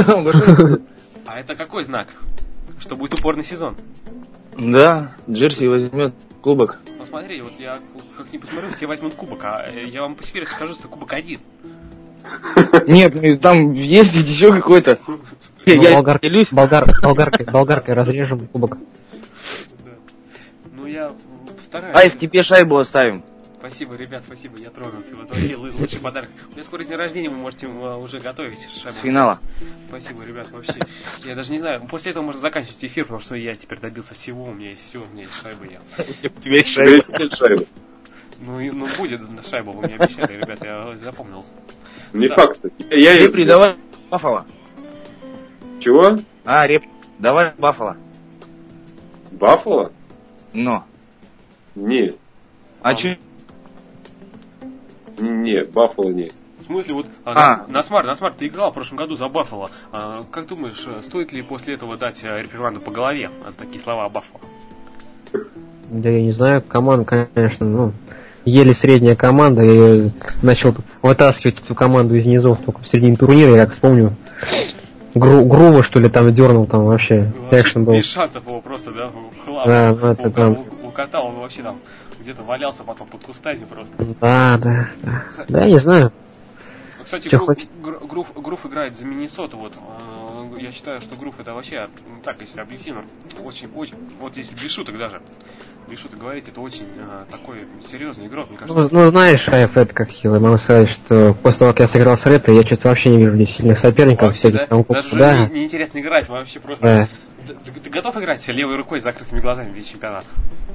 Speaker 1: А это какой знак? Что будет упорный сезон?
Speaker 4: Да, Джерси возьмет кубок.
Speaker 1: посмотреть, вот я как не посмотрю, все возьмут кубок, а я вам по секрету скажу, что кубок один.
Speaker 4: Нет, ну, там есть еще какой-то.
Speaker 3: Ну,
Speaker 4: Я
Speaker 3: болгар,
Speaker 4: делюсь.
Speaker 3: болгар, болгаркой, болгаркой разрежем кубок.
Speaker 1: Да. Ну я постараюсь.
Speaker 4: Ай, в тебе шайбу оставим.
Speaker 1: Спасибо, ребят, спасибо, я тронулся. Вот вообще лу- лучший подарок. У меня скоро день рождения, вы можете а, уже готовить шайбу.
Speaker 4: С финала.
Speaker 1: Спасибо, ребят, вообще. Я даже не знаю, после этого можно заканчивать эфир, потому что я теперь добился всего, у меня есть все, у меня есть шайба, я.
Speaker 4: У тебя есть
Speaker 2: У тебя есть
Speaker 4: шайба.
Speaker 2: шайба.
Speaker 1: Ну, и- ну будет шайба, вы мне обещали, ребят, я запомнил.
Speaker 2: Не
Speaker 1: Да.
Speaker 2: факт. Я, я ее
Speaker 4: Репри, давай Баффало.
Speaker 2: Чего?
Speaker 4: А, реп, давай Баффало.
Speaker 2: Баффало?
Speaker 4: Но.
Speaker 2: Не.
Speaker 4: А
Speaker 1: А.
Speaker 4: че?
Speaker 2: Не, Баффало не.
Speaker 1: В смысле, вот, а,
Speaker 4: А.
Speaker 1: на, Насмар, Насмар, ты играл в прошлом году за Баффало. А, как думаешь, стоит ли после этого дать а, реприманду по голове за такие слова о Баффало?
Speaker 3: Да я не знаю, команда, конечно, ну, еле средняя команда. Я начал вытаскивать эту команду из низов только в середине турнира, я как вспомню. Гру, Грува, что ли, там дернул, там вообще экшен был.
Speaker 1: Без шансов его просто, да, в хлам.
Speaker 3: Да, ну это там.
Speaker 1: Укатал, он вообще там где-то валялся потом под кустами просто.
Speaker 3: Да, да, да. Да, я не знаю.
Speaker 1: Кстати,
Speaker 3: Чё
Speaker 1: Грув,
Speaker 3: хочешь?
Speaker 1: Гру- Грув, Грув играет за Миннесоту, вот. э, Я считаю, что Грув это вообще, ну, так, если объективно, очень, очень, вот если без шуток даже, без шуток говорить, это очень э, такой серьезный игрок, мне кажется.
Speaker 3: Ну, ну знаешь, Айф, это как я могу сказать, что после того, как я сыграл с Ретро, я что-то вообще не вижу здесь сильных соперников,
Speaker 1: Вообще,
Speaker 3: всяких
Speaker 1: да?
Speaker 3: там
Speaker 1: Даже уже
Speaker 3: да.
Speaker 1: не- неинтересно играть, вообще просто.
Speaker 3: Да.
Speaker 1: Ты, ты- ты готов играть левой рукой с закрытыми глазами весь чемпионат?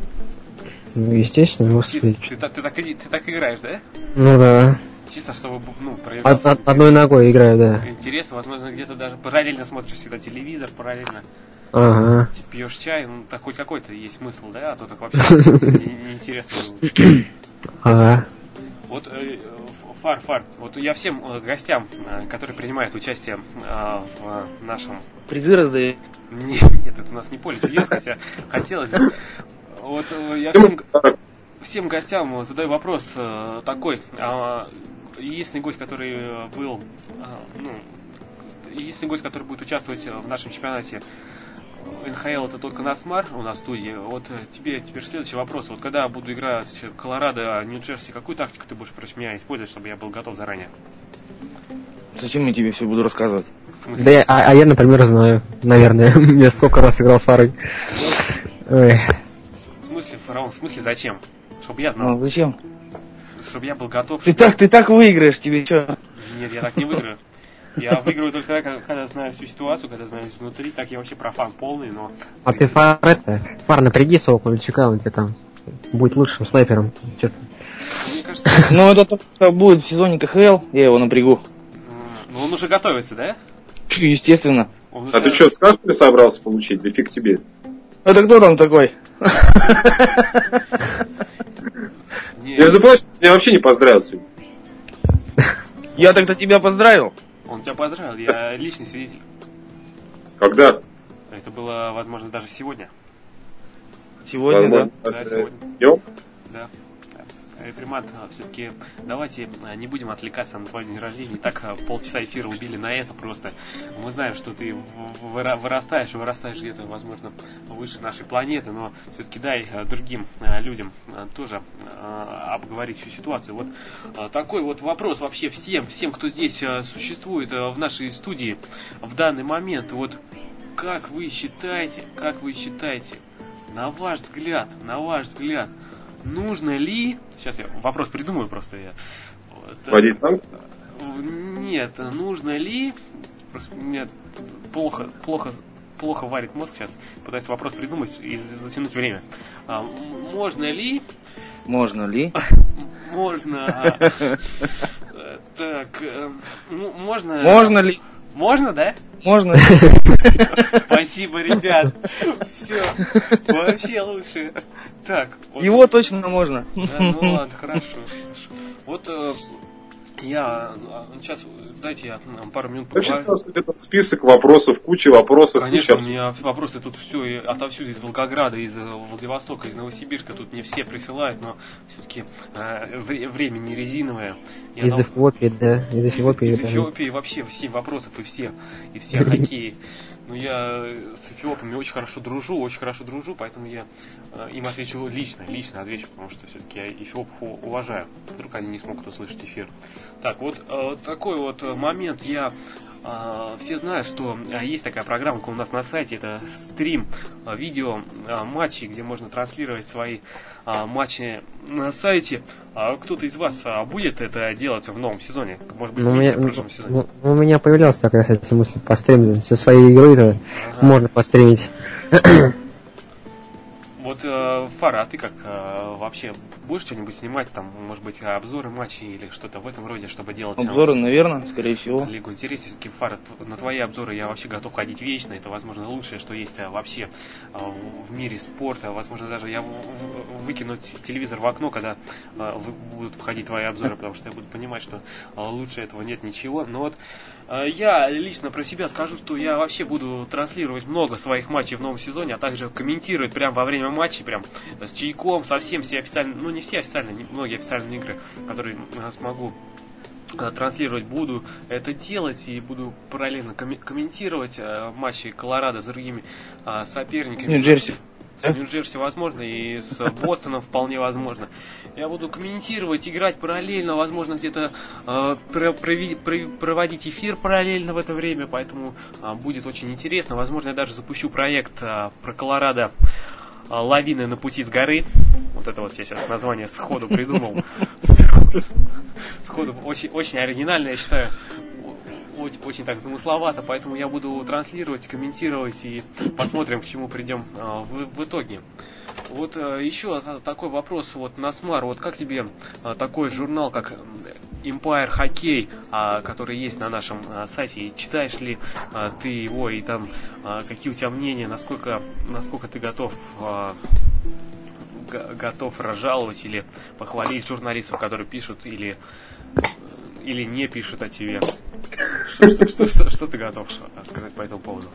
Speaker 3: Ну, естественно,
Speaker 1: Чисто-
Speaker 3: господи.
Speaker 1: Ты, так- ты, так, и- ты так играешь, да?
Speaker 3: Ну да.
Speaker 1: Чисто чтобы, ну,
Speaker 3: Од-
Speaker 1: проявляться
Speaker 3: од- одной ногой играю, да.
Speaker 1: интерес, возможно, где-то даже параллельно смотришь всегда телевизор, параллельно
Speaker 3: Ага.
Speaker 1: пьешь чай, ну, так хоть какой-то есть смысл, да, а то так вообще не- неинтересно.
Speaker 3: Ага.
Speaker 1: Вот, э, э, Фар, Фар, вот я всем э, гостям, э, которые принимают участие э, в нашем...
Speaker 4: Призы раздаешь.
Speaker 1: Нет, нет, это у нас не поле чудес, хотя хотелось бы. Вот э, я всем, всем гостям задаю вопрос э, такой. А, единственный гость, который э, был, а, ну, единственный гость, который будет участвовать в нашем чемпионате эн ха эл, это только Насмар у нас в студии. Вот э, тебе теперь следующий вопрос. Вот когда буду играть Колорадо, Нью-Джерси, какую тактику ты будешь против меня использовать, чтобы я был готов заранее?
Speaker 4: Зачем я тебе все буду рассказывать?
Speaker 1: В смысле?
Speaker 3: Да, я- а, а я, например, знаю, наверное. Я сколько раз играл с Фарой. Ой.
Speaker 1: В смысле, Фараон, в смысле зачем? Чтобы я
Speaker 4: Ну,
Speaker 1: знал,
Speaker 4: зачем?
Speaker 1: чтобы я был готов.
Speaker 4: Ты
Speaker 1: чтобы-
Speaker 4: так, ты так выиграешь, тебе что?
Speaker 1: Нет, я так не выиграю. Я выиграю только тогда, когда, когда знаю всю ситуацию, когда знаю изнутри, так я вообще профан полный, но...
Speaker 3: А ты Фар это, Фар, напряги своего Ковальчука, он тебе там будет лучшим снайпером. Чё-то.
Speaker 1: Мне кажется,
Speaker 4: Ну, это только будет в сезоне ка ха эл, я его напрягу.
Speaker 1: м, ну он уже готовится, да?
Speaker 4: Естественно.
Speaker 1: Он
Speaker 2: А
Speaker 1: уже-
Speaker 2: ты что, сказку собрался получить? Да фиг тебе.
Speaker 4: Это кто там такой?
Speaker 1: Не,
Speaker 2: Между прочим, меня вообще не поздравил сегодня.
Speaker 4: Я тогда тебя поздравил.
Speaker 1: он тебя поздравил, я личный свидетель.
Speaker 2: Когда?
Speaker 1: Это было, возможно, даже сегодня.
Speaker 4: Сегодня,
Speaker 2: Возможно,
Speaker 1: Да,
Speaker 2: даже
Speaker 1: сегодня.
Speaker 2: днем?
Speaker 1: Да. Репримат, все-таки давайте а, не будем отвлекаться на твой день рождения. И так а, полчаса эфира убили на это просто. Мы знаем, что ты в- выра- вырастаешь, вырастаешь где-то, возможно, выше нашей планеты, но все-таки дай а, другим а, людям а, тоже а, обговорить всю ситуацию. Вот а, такой вот вопрос вообще всем, всем, кто здесь а, существует а, в нашей студии в данный момент. Вот как вы считаете, как вы считаете, на ваш взгляд, на ваш взгляд, нужно ли... Сейчас я вопрос придумаю просто. Я, вот,
Speaker 2: Водить сам?
Speaker 1: Нет, нужно ли... Просто у меня плохо, плохо, плохо варит мозг сейчас. Пытаюсь вопрос придумать и затянуть время. А, м- можно ли...
Speaker 4: Можно ли?
Speaker 1: Можно... а, э, Так... э, ну, можно...
Speaker 4: Можно ли?
Speaker 1: Можно, да?
Speaker 4: Можно.
Speaker 1: Спасибо, ребят. Все. Вообще лучше. Так. Вот,
Speaker 4: Его точно можно.
Speaker 1: да, ну ладно, хорошо, хорошо. Вот э, я сейчас дайте я м, пару минут
Speaker 2: Вообще
Speaker 1: поговорю.
Speaker 2: сказал, что это список вопросов, куча вопросов,
Speaker 1: Конечно, у
Speaker 2: куча...
Speaker 1: меня вопросы тут все отовсюду, из Волгограда, из э, Владивостока, из Новосибирска, тут мне все присылают, но все-таки э, вре- время не резиновое. Я
Speaker 3: Из
Speaker 1: нам-
Speaker 3: Эфиопии, да, из
Speaker 1: из,
Speaker 3: Эфиопии.
Speaker 1: из
Speaker 3: да.
Speaker 1: Эфиопии вообще все вопросов и все, и все о хоккее. Но я с эфиопами очень хорошо дружу, очень хорошо дружу, поэтому я э, им отвечу лично, лично отвечу, потому что все-таки я эфиопов уважаю. Вдруг они не смогут услышать эфир. Так, вот э, такой вот момент. Я э, все знают, что э, есть такая программка у нас на сайте, это стрим, э, видео, э, матчи, где можно транслировать свои э, матчи на сайте. А кто-то из вас э, будет это делать в новом сезоне? Может быть,
Speaker 3: Ну, у,
Speaker 1: в
Speaker 3: меня,
Speaker 1: прошлом сезоне?
Speaker 3: ну, у меня появлялась такая, кстати, мысль постримить со своей игры, то
Speaker 1: Ага.
Speaker 3: можно постримить.
Speaker 1: Вот, э, Фара, а ты как э, вообще будешь что-нибудь снимать, там, может быть, обзоры матчей или что-то в этом роде, чтобы делать э,
Speaker 4: Обзоры, наверное, скорее всего.
Speaker 1: Лигу интереснее? Все-таки, Фара, т- на твои обзоры я вообще готов ходить вечно. Это, возможно, лучшее, что есть э, вообще э, в в мире спорта. Возможно, даже я в- в- выкину т- телевизор в окно, когда э, вы- будут входить твои обзоры, потому что я буду понимать, что э, лучше этого нет ничего. Но вот э, я лично про себя скажу, что я вообще буду транслировать много своих матчей в новом сезоне, а также комментировать прямо во время матчей, прям с чайком, совсем все официальные, ну не все официальные, не- многие официальные игры, которые э, смогу э, транслировать, буду это делать и буду параллельно коми- комментировать э, матчи Колорадо с другими э, соперниками.
Speaker 4: Нью-Джерси.
Speaker 1: С Нью-Джерси возможно, и с Бостоном вполне возможно. Я буду комментировать, играть параллельно, возможно, где-то э, про- прови- про- проводить эфир параллельно в это время, поэтому э, будет очень интересно. Возможно, я даже запущу проект э, про Колорадо э, «Лавины на пути с горы». Вот это вот я сейчас название сходу придумал. Сходу очень, очень оригинально, я считаю. Очень, очень так замысловато, поэтому я буду транслировать, комментировать и посмотрим, к чему придем а, в, в итоге. Вот а, еще такой вопрос, вот, Насмар, вот как тебе а, такой журнал, как Empire Hockey, а, который есть на нашем а, сайте, и читаешь ли а, ты его, и там а, какие у тебя мнения, насколько, насколько ты готов а, г- готов разжаловать или похвалить журналистов, которые пишут или или не пишут о тебе. Что, что, что, что, что ты готов сказать по этому поводу?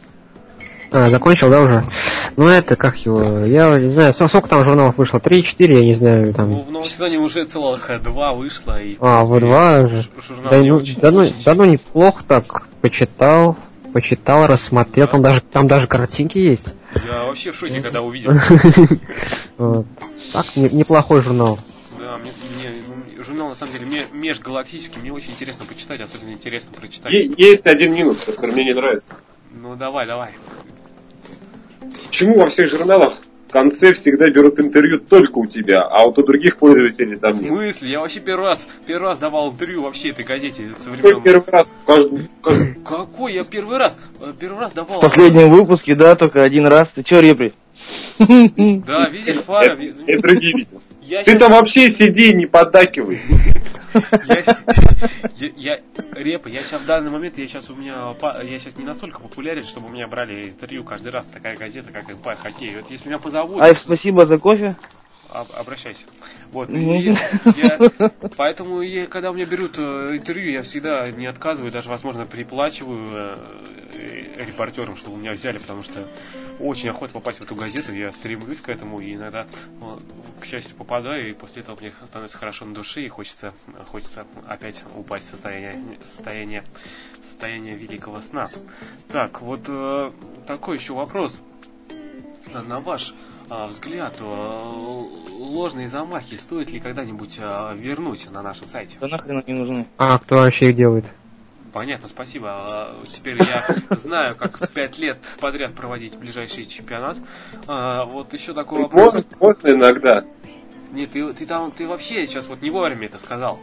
Speaker 3: А, закончил, да, уже? Ну, это, как его, я не знаю, сколько сколько там журналов вышло? три-четыре, я не знаю, там...
Speaker 1: Ну, в новом сезоне уже целых два вышло. И,
Speaker 3: А, в два же.
Speaker 1: Журнал
Speaker 3: Да,
Speaker 1: не
Speaker 3: ну,
Speaker 1: очень,
Speaker 3: да, ну,
Speaker 1: очень
Speaker 3: да ну неплохо так, почитал, почитал, рассмотрел,
Speaker 1: Да.
Speaker 3: там даже, там даже картинки есть.
Speaker 1: Я вообще в шоке, когда увидел.
Speaker 3: Вот. Так, не- неплохой журнал.
Speaker 1: Да, мне, мне, ну, журнал на самом деле ме- межгалактический, мне очень интересно почитать, особенно интересно прочитать.
Speaker 2: Е- Есть один минус, который мне не нравится.
Speaker 1: Ну давай, давай.
Speaker 2: Почему во всех журналах в конце всегда берут интервью только у тебя, а вот у других пользователей там
Speaker 1: В
Speaker 2: нет?
Speaker 1: смысле? Я вообще первый раз, первый раз давал интервью вообще этой газете со
Speaker 2: Какой
Speaker 1: времен...
Speaker 2: первый раз? Каждый, каждый-
Speaker 1: Какой? Я первый раз, э, первый раз давал...
Speaker 4: В последнем выпуске, да, только один раз. Ты чё, Репри?
Speaker 1: Да, видишь, Фара,
Speaker 2: Это-
Speaker 1: ви-
Speaker 2: это другие видео.
Speaker 1: я
Speaker 2: Ты
Speaker 1: щас-
Speaker 2: там вообще сиди, не поддакивай.
Speaker 1: Я, я, я- Репа, я сейчас в данный момент, я сейчас у меня, па- я сейчас не настолько популярен, чтобы у меня брали интервью каждый раз, такая газета, как Empire Hockey. Вот если меня позовут,
Speaker 4: Ай, спасибо за кофе.
Speaker 1: об- обращайся. Вот,
Speaker 4: Мгм.
Speaker 1: и я, поэтому, я, когда у меня берут э, интервью, я всегда не отказываю, даже, возможно, приплачиваю э, э, репортерам, чтобы меня взяли, потому что очень охота попасть в эту газету, я стремлюсь к этому, и иногда, ну, к счастью, попадаю, и после этого мне становится хорошо на душе, и хочется, хочется опять упасть в состояние, состояние, состояние великого сна. Так, вот э, такой еще вопрос. На ваш а, взгляд, а, ложные замахи стоит ли когда-нибудь а, вернуть на нашем сайте?
Speaker 4: Да нахрен они нужны.
Speaker 3: А кто вообще их делает?
Speaker 1: Понятно, спасибо. А, теперь я знаю, как пять лет подряд проводить ближайший чемпионат. А, вот еще такой вопрос.
Speaker 2: Можно, можно иногда.
Speaker 1: Нет, ты, ты там, ты вообще сейчас вот не вовремя это сказал.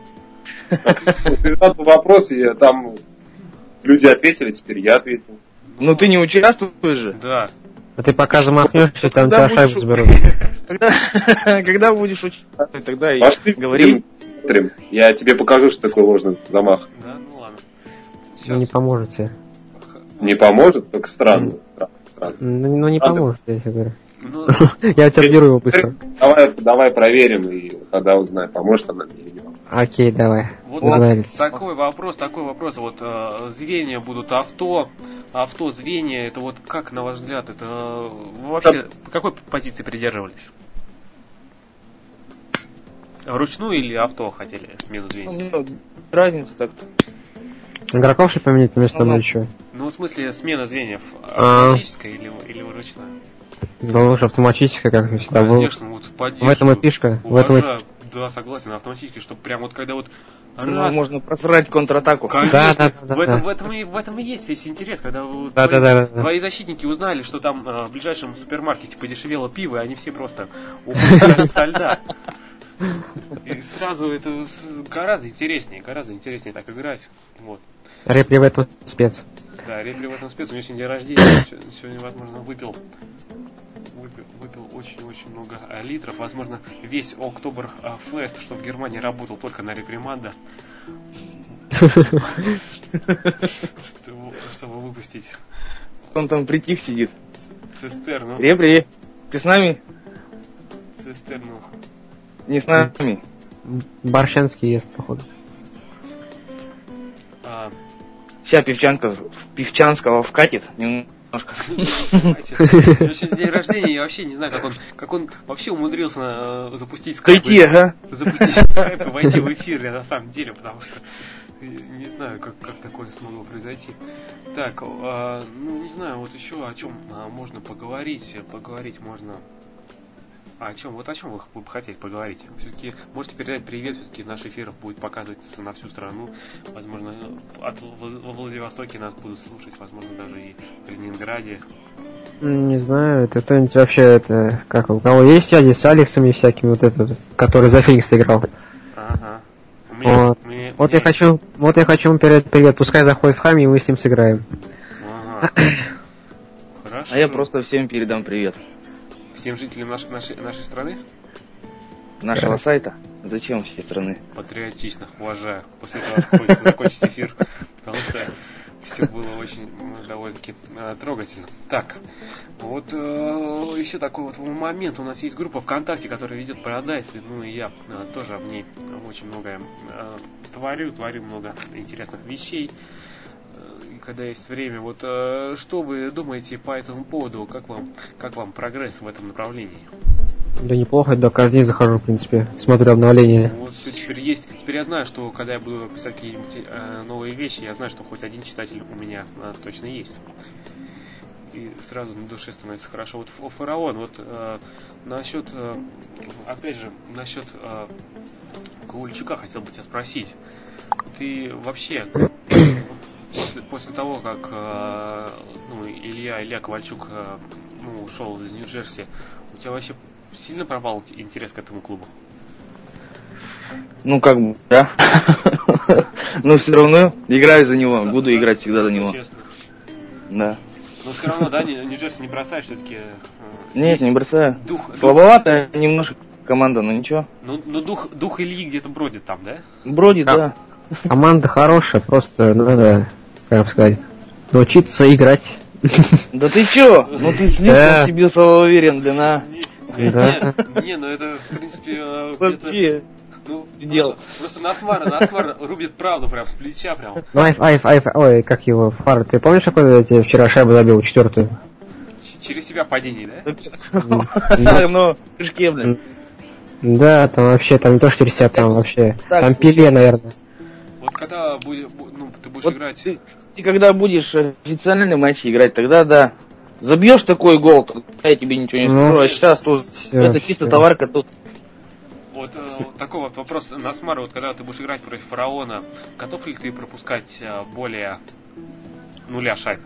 Speaker 2: Ты задал вопрос, и там люди ответили, теперь я ответил.
Speaker 4: Ну ты не участвуешь же.
Speaker 1: Да.
Speaker 3: А ты пока замахнешься, там
Speaker 4: Когда
Speaker 3: тебя шайбу
Speaker 4: будешь-
Speaker 3: заберут.
Speaker 4: Когда, когда будешь участвовать, тогда и
Speaker 2: Пошли,
Speaker 4: говори.
Speaker 2: смотрим. Я тебе покажу, что такое ложный замах.
Speaker 1: Да, ну ладно.
Speaker 3: Ну не
Speaker 1: Сейчас.
Speaker 3: поможете.
Speaker 2: Не поможет, только странно. странно, странно.
Speaker 3: Ну, ну не
Speaker 2: Надо.
Speaker 3: поможет, я тебе говорю.
Speaker 1: Ну,
Speaker 3: Я тебя беру его быстро.
Speaker 2: Давай, давай проверим, и тогда узнаем, поможет она мне или не поможет.
Speaker 3: Окей, давай.
Speaker 1: Вот
Speaker 3: Договорились.
Speaker 1: такой вопрос, такой вопрос. Вот э, звенья будут авто, авто звенья. Это вот как на ваш взгляд, это э, вы вообще по какой позиции придерживались? Ручную или авто хотели смену звеньев?
Speaker 4: Ну, разница так-то.
Speaker 3: Игроков что поменять вместо
Speaker 4: Ну,
Speaker 3: мной еще?
Speaker 1: Ну Ну, в смысле, смена звеньев
Speaker 3: А.
Speaker 1: автоматическая или, или ручная?
Speaker 3: Да лучше автоматическая, как всегда было.
Speaker 1: Конечно, вот
Speaker 3: В этом и фишка. В этом и...
Speaker 1: Уважаю. Да, согласен, автоматически, чтобы прям вот когда вот
Speaker 4: Ну,
Speaker 1: раз...
Speaker 4: можно просрать контратаку.
Speaker 1: Конечно,
Speaker 3: Да, да, да,
Speaker 1: в, этом,
Speaker 3: да.
Speaker 1: в, этом и, в этом и есть весь интерес, когда вот
Speaker 3: Да,
Speaker 1: твои,
Speaker 3: да, да, да.
Speaker 1: твои защитники узнали, что там э, в ближайшем супермаркете подешевело пиво, и они все просто уходят со льда. И сразу это с- гораздо интереснее, гораздо интереснее так играть. Вот.
Speaker 3: Репли в этом спец.
Speaker 1: Да, Репли в этом спец, у него сегодня день рождения, Се- сегодня, возможно, выпил выпил, выпил очень-очень много а, литров, возможно, весь Октобер а, Фест, что в Германии работал только на реприманда, чтобы чтобы выпустить
Speaker 4: Он там притих сидит.
Speaker 1: цистерну,
Speaker 4: Репри, ты с нами?
Speaker 1: цистерну.
Speaker 4: Не с нами.
Speaker 3: Борщанский ест, походу.
Speaker 1: А,
Speaker 4: Сейчас Певчанка, Певчанского вкатит немножко.
Speaker 1: знаете, у него сегодня день рождения, я вообще не знаю, как он, как он вообще умудрился э, запустить скайп.
Speaker 4: Прийти, ага.
Speaker 1: Запустить скайп и войти в эфир, я на самом деле, потому что э, не знаю, как, как такое смогло произойти. Так, а, ну не знаю, вот еще о чем а, можно поговорить. Поговорить можно. А о чем? Вот о чем вы бы хотели поговорить? Все-таки можете передать привет, все-таки наш эфир будет показываться на всю страну. Возможно, от, во Владивостоке нас будут слушать, возможно, даже и в Ленинграде.
Speaker 3: Не знаю, это кто-нибудь вообще, это, как, у кого есть связи с Алексами всякими, вот этот, который за Феникс играл.
Speaker 1: Ага. У меня,
Speaker 3: Вот,
Speaker 1: у меня-
Speaker 3: вот
Speaker 1: у
Speaker 3: я
Speaker 1: меня-
Speaker 3: хочу, вот я хочу ему передать привет, пускай заходит в храм, и мы с ним сыграем.
Speaker 1: Ага. Хорошо.
Speaker 4: А я просто всем передам привет.
Speaker 1: Всем жителям нашей, нашей, нашей страны
Speaker 4: Нашего сайта. Зачем всей страны?
Speaker 1: патриотично, уважаю. После этого хочется закончить эфир, потому что все было очень ну, довольно-таки э, трогательно. Так, вот э, еще такой вот момент. У нас есть группа ВКонтакте, которая ведет Paradise, ну и я э, тоже в ней очень многое э, творю, творю много интересных вещей. И когда есть время, вот э, что вы думаете по этому поводу, как вам, как вам прогресс в этом направлении?
Speaker 3: Да неплохо, да, каждый день захожу, в принципе, смотрю обновления.
Speaker 1: Вот все теперь есть. Теперь я знаю, что когда я буду писать какие-нибудь э, новые вещи, я знаю, что хоть один читатель у меня э, точно есть. И сразу на душе становится хорошо. Вот Ф- Фараон, вот э, насчет, э, опять же, насчет э, Ковальчука хотел бы тебя спросить. Ты вообще после, после того, как э, ну, Илья, Илья Ковальчук э, ну, ушел из Нью-Джерси, у тебя вообще сильно пропал интерес к этому клубу?
Speaker 4: Ну как бы, да. Но все равно играю за него. Буду
Speaker 1: Да,
Speaker 4: играть всегда за него.
Speaker 1: Честно.
Speaker 4: Да.
Speaker 1: Но все равно, да, Ни- Нью-Джерси не бросаешь все-таки.
Speaker 4: Нет, не бросаю.
Speaker 1: Дух, дух-
Speaker 4: Слабоватая немножко команда, но ничего.
Speaker 1: ну, ну дух, дух Ильи где-то бродит там, да?
Speaker 4: Бродит,
Speaker 3: А.
Speaker 4: да.
Speaker 3: Команда хорошая, просто надо, как сказать, научиться играть.
Speaker 4: Да ты чё? Ну ты слишком
Speaker 3: Да.
Speaker 4: в себе самоуверен, блин, а.
Speaker 1: Не,
Speaker 3: Да.
Speaker 1: не, не, ну это, в принципе, э, где-то...
Speaker 4: Вообще.
Speaker 1: Ну,
Speaker 4: Дело.
Speaker 1: просто, просто Насмар, Насмар рубит правду прям с плеча прям.
Speaker 3: Ну, айф, айф, айф, ой, как его, Фар, ты помнишь, какой я тебе вчера шайбу забил, четвертую?
Speaker 1: Ч- через себя падений, да?
Speaker 4: Ну, в прыжке, блин.
Speaker 3: Да, там вообще, там не то, что через себя, там вообще,
Speaker 4: Так,
Speaker 3: там пиле, наверное.
Speaker 1: Вот когда будет, ну, ты будешь
Speaker 4: Вот
Speaker 1: играть...
Speaker 4: ты, ты когда будешь официальные матчи играть, тогда да. Забьешь такой гол, тогда я тебе ничего не
Speaker 3: Ну,
Speaker 4: скажу. А сейчас тут
Speaker 3: всё,
Speaker 4: это чисто
Speaker 3: всё.
Speaker 4: товарка тут.
Speaker 1: Вот, э, вот такой вот вопрос, Насмар, вот когда ты будешь играть против Фараона, готов ли ты пропускать э, более нуля шайб?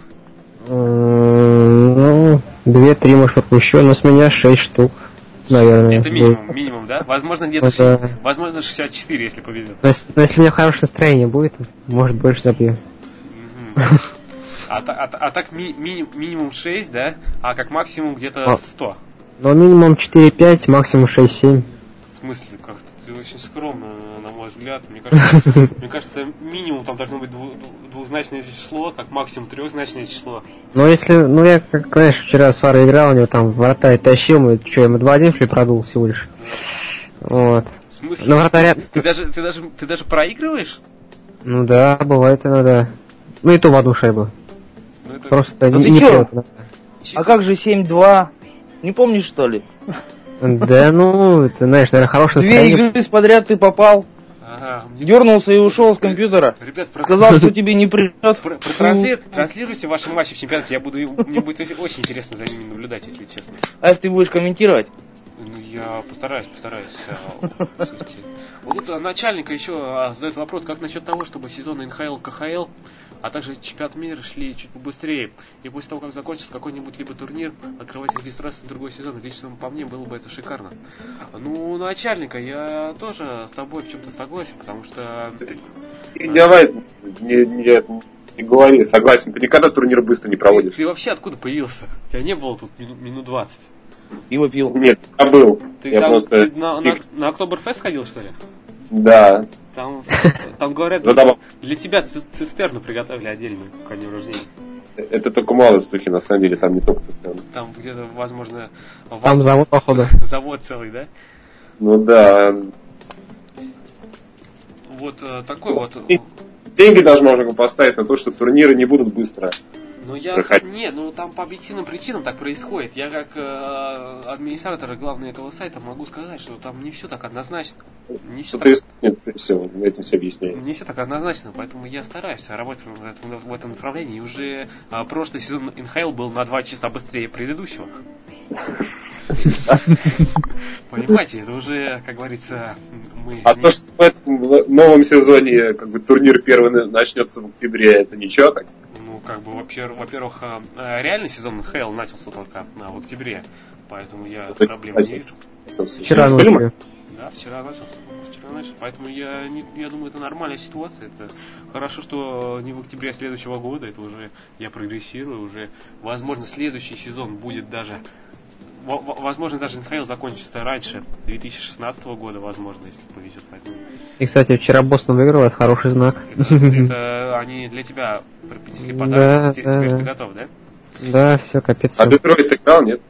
Speaker 3: М, Ну, две-три, может, пропущу, но с меня шесть штук, наверное.
Speaker 1: Это минимум, минимум, да? Возможно, где-то,
Speaker 3: Ну, да.
Speaker 1: ш- возможно, шестьдесят четыре, если повезет.
Speaker 3: Но если, но если у меня хорошее настроение будет, может, больше забью.
Speaker 1: Мгм. А, та- а та- а так ми- мини- минимум шесть, да? А как максимум где-то
Speaker 3: А.
Speaker 1: сто.
Speaker 3: Но минимум четыре-пять, максимум шесть-семь.
Speaker 1: В смысле, как-то ты очень скромно, на мой взгляд. Мне кажется, мне кажется, минимум там должно быть дву- дву- двузначное число, как максимум трехзначное число.
Speaker 3: Но если, ну я, как знаешь, вчера с Фарой играл, у него там вратарь тащил, мы что, ему два-один, что ли, продул всего лишь. Вот.
Speaker 1: В смысле?
Speaker 3: Ну, вратаря,
Speaker 1: Ты даже, ты даже, ты даже проигрываешь?
Speaker 3: ну да, бывает иногда. Ну и то в одну шайбу.
Speaker 1: Ну, это
Speaker 3: Просто
Speaker 4: Да
Speaker 3: не,
Speaker 4: ты
Speaker 3: не
Speaker 4: чё?
Speaker 3: прет иногда.
Speaker 1: чисто-
Speaker 4: А как же семь-два? Не помнишь, что ли?
Speaker 3: Да ну, ты знаешь, наверное, хорошее
Speaker 4: Две
Speaker 3: настроение.
Speaker 4: игры подряд ты попал.
Speaker 1: А, Ага.
Speaker 4: Дернулся и ушел с компьютера.
Speaker 1: Ребят, про...
Speaker 4: Сказал, что тебе не придет.
Speaker 1: Про- Протранслируйте транслируйте ваши матчи в чемпионате. Я буду, мне будет очень интересно за ними наблюдать, если честно.
Speaker 4: А если ты будешь комментировать?
Speaker 1: Ну, я постараюсь, постараюсь. а, всё-таки. Вот тут а, начальника еще а, задает вопрос, как насчет того, чтобы сезоны эн ха эл, ка ха эл, а также чемпионат мира шли чуть побыстрее. И после того, как закончится какой-нибудь либо турнир, открывать регистрацию на другой сезон. Лично по мне было бы это шикарно. Ну, начальника, я тоже с тобой в чем-то согласен, потому что...
Speaker 2: И давай, не, не, не говори, согласен, ты никогда турнир быстро не проводишь.
Speaker 1: Ты, ты вообще откуда появился? Тебя не было тут мину- минут двадцать.
Speaker 4: Пиво пил.
Speaker 2: Нет, я был.
Speaker 1: Ты
Speaker 2: я
Speaker 1: там
Speaker 2: просто...
Speaker 1: ты на, на, на Октоберфест ходил, что ли?
Speaker 2: Да.
Speaker 1: Там, там говорят,
Speaker 2: Задавал.
Speaker 1: для тебя цис- цистерну приготовили отдельную ко дню рождения.
Speaker 2: Это только малые слухи, на самом деле, там не только цистерна.
Speaker 1: Там где-то, возможно, в-
Speaker 3: Там завод, походу.
Speaker 1: завод целый, да?
Speaker 2: Ну да.
Speaker 1: Вот э, такой вот.
Speaker 2: И деньги даже можно поставить на то, что турниры не будут быстро.
Speaker 1: Ну я
Speaker 2: проходить.
Speaker 1: не, ну там по объективным причинам так происходит. Я как э, администратор и главный этого сайта могу сказать, что там не все так однозначно. Не все
Speaker 2: Что
Speaker 1: так,
Speaker 2: ты... Нет, все, этим все объясняется.
Speaker 1: не все так однозначно, поэтому я стараюсь работать в этом, в этом направлении. И уже а, прошлый сезон эн ха эл был на два часа быстрее предыдущего. Понимаете, это уже, как говорится, мы...
Speaker 2: А то, что в этом в новом сезоне как бы турнир первый начнется в октябре, это ничего так?
Speaker 1: Ну, как бы, во-первых, а, реальный сезон эн ха эл начался только а, в октябре, поэтому я
Speaker 2: То есть,
Speaker 1: проблем не вижу.
Speaker 3: Вчера
Speaker 2: Успели
Speaker 3: ночью.
Speaker 1: Да, вчера начался. Вчера начался. Поэтому я, не, я думаю, это нормальная ситуация. Это хорошо, что не в октябре следующего года. Это уже я прогрессирую. Уже, возможно, следующий сезон будет даже... в- Возможно, даже эн ха эл закончится раньше две тысячи шестнадцатого года, возможно, если повезет. Поэтому
Speaker 3: И, кстати, вчера Бостон выиграл, это хороший знак.
Speaker 1: это, это они для тебя преподнесли
Speaker 3: Да,
Speaker 1: подарок. Те-
Speaker 3: да,
Speaker 1: Теперь
Speaker 3: да.
Speaker 1: ты готов, да?
Speaker 3: Да, все, капец.
Speaker 2: А Детройт играл, нет?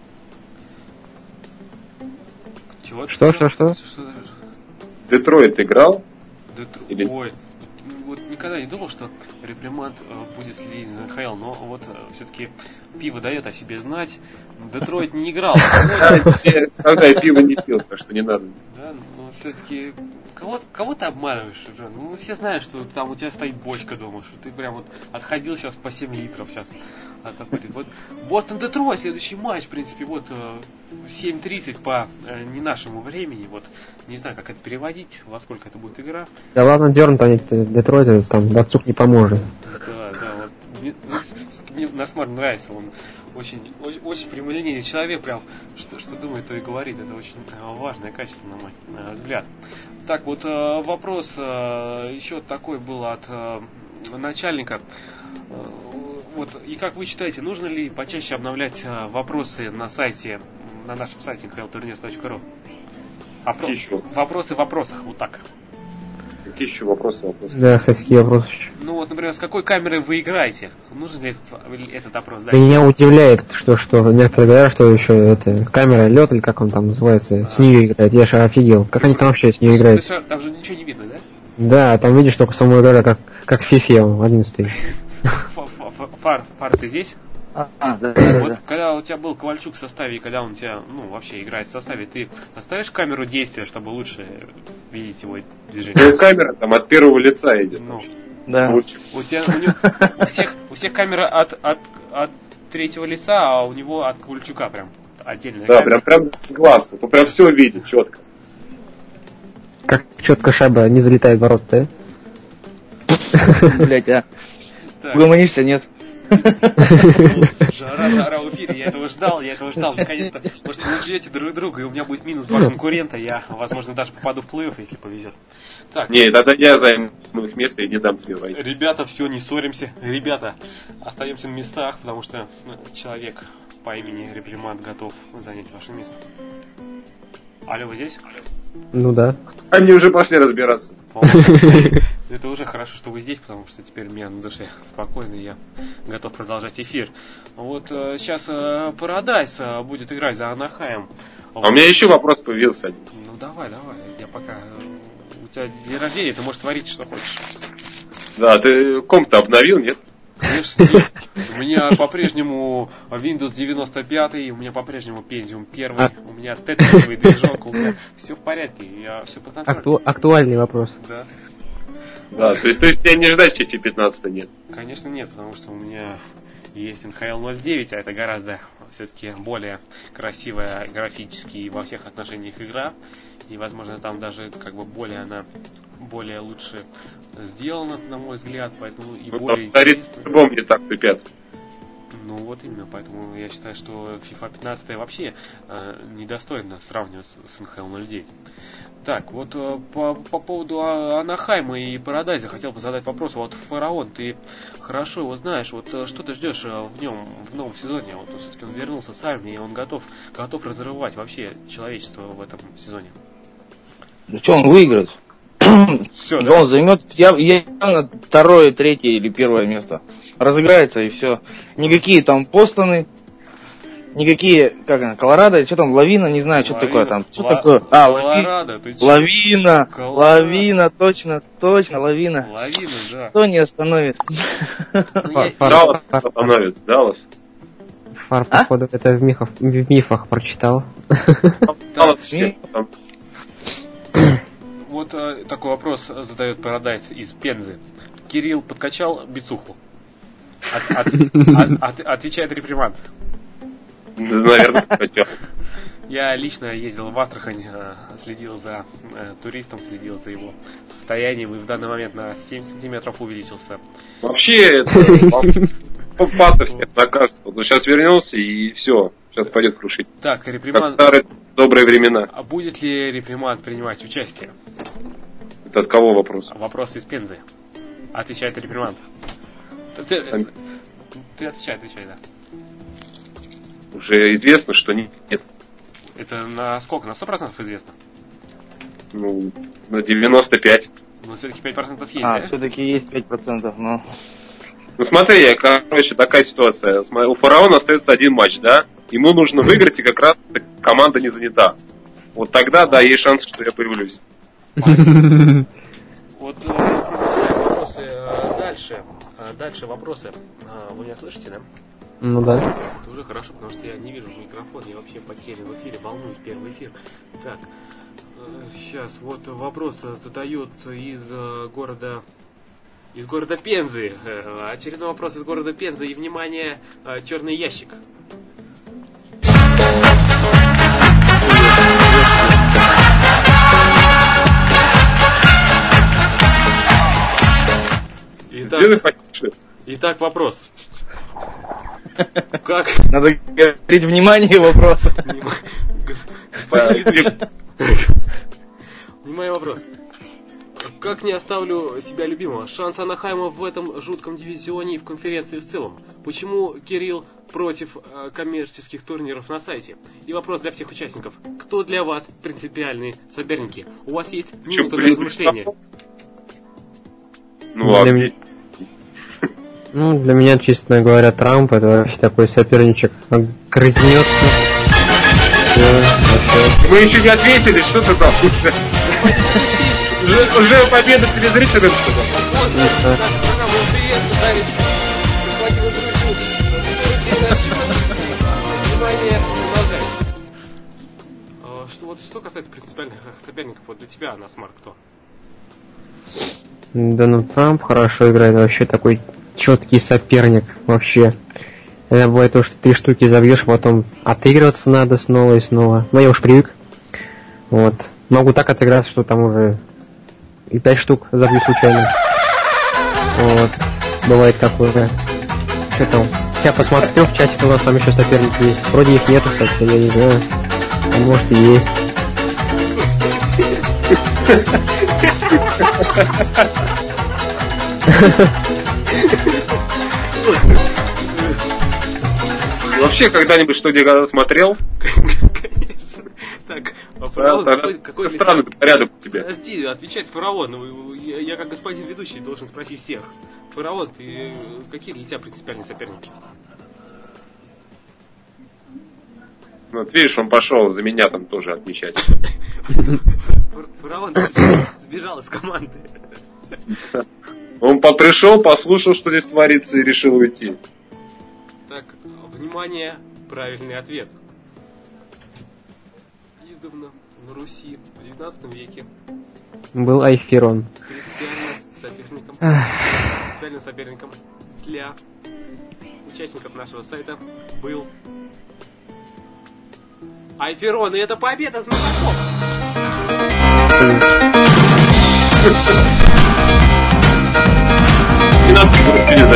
Speaker 1: Чего?
Speaker 3: Что, что, что?
Speaker 2: Детройт играл?
Speaker 1: Да т-
Speaker 2: Или-
Speaker 1: Ой, вот никогда не думал, что Реплемант э, будет следить за эн ха эл, но вот все-таки пиво дает о себе знать. Детройт не играл.
Speaker 2: Когда я пиво не пил, так что не надо.
Speaker 1: Да, но все-таки кого, кого ты обманываешь уже? Ну, все знают, что там у тебя стоит бочка дома, что ты прям вот отходил сейчас по семь литров сейчас. Вот Бостон-Детройт, следующий матч, в принципе, вот э, семь тридцать по э, не нашему времени, вот не знаю, как это переводить, во сколько это будет игра.
Speaker 3: Да ладно, дернут они Детройт, там Датсук не поможет.
Speaker 1: Да, да, вот мне, мне Насмар нравится, он очень, очень, очень прямолинейный человек, прям что, что думает, то и говорит. Это очень э, важное качество, на мой э, взгляд. Так, вот э, вопрос э, еще такой был от э, начальника. Э, вот, и как вы считаете, нужно ли почаще обновлять э, вопросы на сайте, на нашем сайте эн ха эл турнир точка ру? Опро-
Speaker 2: Какие еще?
Speaker 1: Вопросы в вопросах, вот так.
Speaker 2: Какие еще вопросы? вопросы?
Speaker 3: Да, кстати, какие вопросы еще.
Speaker 1: Ну вот, например, с какой камерой вы играете? Нужен ли этот, этот опрос? Да?
Speaker 3: Меня удивляет, что, что некоторые говорят, что еще это камера лед, или как он там называется, с нее играет. Я же офигел. Как они там вообще с нее играют?
Speaker 1: Ты- Там же ничего не видно, да?
Speaker 3: Да, там видишь только саму играли, как, как в фифе в одиннадцатый.
Speaker 1: Ф- ф- ф- Фар, Фар, ты здесь?
Speaker 4: А, а, да, да,
Speaker 1: Вот
Speaker 4: да.
Speaker 1: когда у тебя был Ковальчук в составе, и когда он у тебя, ну, вообще играет в составе, ты оставишь камеру действия, чтобы лучше видеть его
Speaker 2: Ну,
Speaker 1: движение?
Speaker 2: камера там от первого лица идет.
Speaker 1: Ну,
Speaker 4: Да.
Speaker 2: Лучше.
Speaker 1: у тебя, у, него- у всех, у всех камера от, от, от третьего лица, а у него от Ковальчука прям отдельная
Speaker 2: Да,
Speaker 1: камера.
Speaker 2: прям, прям с глаз. Вот он прям все видит четко.
Speaker 3: Как четко шайба не залетает в ворот, да?
Speaker 4: Блять, а.
Speaker 1: Так.
Speaker 4: Угомонишься, нет?
Speaker 1: Жара, жара в эфире, я этого ждал, я этого ждал, наконец-то. Потому что вы ждете друг друга, и у меня будет минус два конкурента, я, возможно, даже попаду в плей-офф, если повезет. Так,
Speaker 2: Не, тогда я займу их место и не дам тебе войти.
Speaker 1: ребята, все, не ссоримся. Ребята, остаемся на местах, потому что ну, человек по имени Реплемант готов занять ваше место. Алло, вы здесь?
Speaker 3: Ну да.
Speaker 2: Они уже пошли разбираться.
Speaker 1: По-моему, это уже хорошо, что вы здесь, потому что теперь у меня на душе спокойно, и я готов продолжать эфир. Вот э, сейчас э, Парадайс э, будет играть за Анахайм.
Speaker 2: А у меня еще вопрос появился один.
Speaker 1: Ну давай, давай, я пока... э, У тебя день рождения, ты можешь творить, что хочешь.
Speaker 2: Да, ты комп-то обновил, нет?
Speaker 1: Конечно, нет. У меня по-прежнему Windows девяносто пять, у меня по-прежнему Pentium один, а... у меня тетровый движок, у меня все в порядке, я все под контролем.
Speaker 3: Акту... Актуальный вопрос.
Speaker 1: Да.
Speaker 2: Да, то, то есть тебе не ждать эф пятнадцать нет?
Speaker 1: Конечно нет, потому что у меня есть эн эйч эл ноль девять, а это гораздо все-таки более красивая графически и во всех отношениях игра. И, возможно, там даже как бы более она более лучше сделана, на мой взгляд, поэтому и
Speaker 2: ну,
Speaker 1: более
Speaker 2: интересно. По-любому не так тупят.
Speaker 1: Ну вот именно, поэтому я считаю, что FIFA пятнадцать вообще э, недостойно сравнивать с эн эйч эл ноль девять. Так, вот э, по, по поводу Анахайма и Парадайза хотел бы задать вопрос. Вот Фараон, ты хорошо его знаешь, вот э, что ты ждешь э, в нем в новом сезоне? Вот все-таки он вернулся с армии, он готов, готов разрывать вообще человечество в этом сезоне.
Speaker 4: Ну что, он выиграет?
Speaker 1: Все,
Speaker 4: да? Он займет явно второе, третье или первое место. Разыграется и все. Никакие там Постоны, никакие, как она, Колорадо, что там, Лавина, не знаю, что такое там. Что
Speaker 1: Ла-
Speaker 4: такое? А,
Speaker 1: Колорадо,
Speaker 4: Лави... Лавина,
Speaker 1: Колорадо.
Speaker 4: Лавина, точно, точно, Лавина.
Speaker 1: Лавина, да.
Speaker 4: Кто не остановит?
Speaker 2: Даллас остановит, Даллас.
Speaker 3: Фар, походу, это в мифах, в мифах прочитал.
Speaker 2: Даллас все там.
Speaker 1: Вот э, такой вопрос задает Парадайз из Пензы. Кирилл подкачал бицуху? От, от, от, от, отвечает реприманд.
Speaker 2: Наверное, подкачал.
Speaker 1: Я лично ездил в Астрахань, э, следил за э, туристом, следил за его состоянием, и в данный момент на семь сантиметров увеличился.
Speaker 2: Вообще, это папа всех наказывал. Но сейчас вернется и все. Сейчас пойдет крушить.
Speaker 1: Так, реприманд...
Speaker 2: Как старые добрые времена.
Speaker 1: А будет ли реприманд принимать участие?
Speaker 2: Это от кого вопрос?
Speaker 1: Вопрос из Пензы. Отвечает реприманд. Ты, ты, ты отвечай, отвечай, да.
Speaker 2: Уже известно, что нет.
Speaker 1: Это на сколько? На сто процентов известно?
Speaker 2: Ну, на девяносто пять.
Speaker 1: Ну, все-таки пять процентов есть,
Speaker 4: а,
Speaker 1: да?
Speaker 4: все-таки есть пять процентов, но...
Speaker 2: Ну, смотри, короче, такая ситуация. У Фараона остается один матч, да? Ему нужно выиграть, и как раз команда не занята. Вот тогда, да, есть шанс, что я появлюсь.
Speaker 1: Вот вопросы дальше. Дальше вопросы. Вы меня слышите, да?
Speaker 3: Ну да.
Speaker 1: Это уже хорошо, потому что я не вижу микрофон, я вообще потерян в эфире, волнуюсь, первый эфир. Так, сейчас вот вопрос задают из города... Из города Пензы. Очередной вопрос из города Пензы. И, внимание, черный ящик. Итак, итак вопрос. Как?
Speaker 4: Надо говорить внимание вопроса.
Speaker 1: Господин ведущий. Внимание, вопрос. Как не оставлю себя любимого? Шанс Анахайма в этом жутком дивизионе и в конференции в целом. Почему Кирилл против э, коммерческих турниров на сайте? И вопрос для всех участников. Кто для вас принципиальные соперники? У вас есть минута для размышления.
Speaker 2: Ну,
Speaker 3: для, меня... ну, для меня, честно говоря, Трамп это вообще такой соперничек. Он грызнется.
Speaker 2: Мы еще не ответили, что ты там? Уже, уже победа телезрителям.
Speaker 1: Что, вот, что касается принципиальных соперников, вот для тебя, Насмар, кто?
Speaker 3: Дональд Трамп хорошо играет, вообще такой четкий соперник вообще. Это бывает то, что три штуки забьешь, потом отыгрываться надо снова и снова. Но я уж привык. Вот. Могу так отыграться, что там уже и пять штук забью случайно. Вот. Бывает такое, да. Что там? Я посмотрю в чате, у нас там еще соперники есть. Вроде их нету, кстати, я не знаю. А может и есть.
Speaker 2: Вообще, когда-нибудь что где смотрел?
Speaker 1: Конечно. Так, а Фараон,
Speaker 2: да,
Speaker 1: какой, какой
Speaker 2: странный
Speaker 1: для...
Speaker 2: порядок у тебя.
Speaker 1: Подожди, отвечает Фараон. Я, я как господин ведущий должен спросить всех. Фараон, ты какие для тебя принципиальные соперники?
Speaker 2: Вот видишь, он пошел за меня там тоже отмечать.
Speaker 1: Фараон сбежал из команды.
Speaker 2: Он пришел, послушал, что здесь творится, и решил уйти.
Speaker 1: Так, внимание, правильный ответ. Издавна на Руси в девятнадцатом веке
Speaker 3: Был Айферон.
Speaker 1: принципиальным соперником, принципиальным соперником для участников нашего сайта был Айферон, и это победа знатоков!
Speaker 2: Не надо перезать.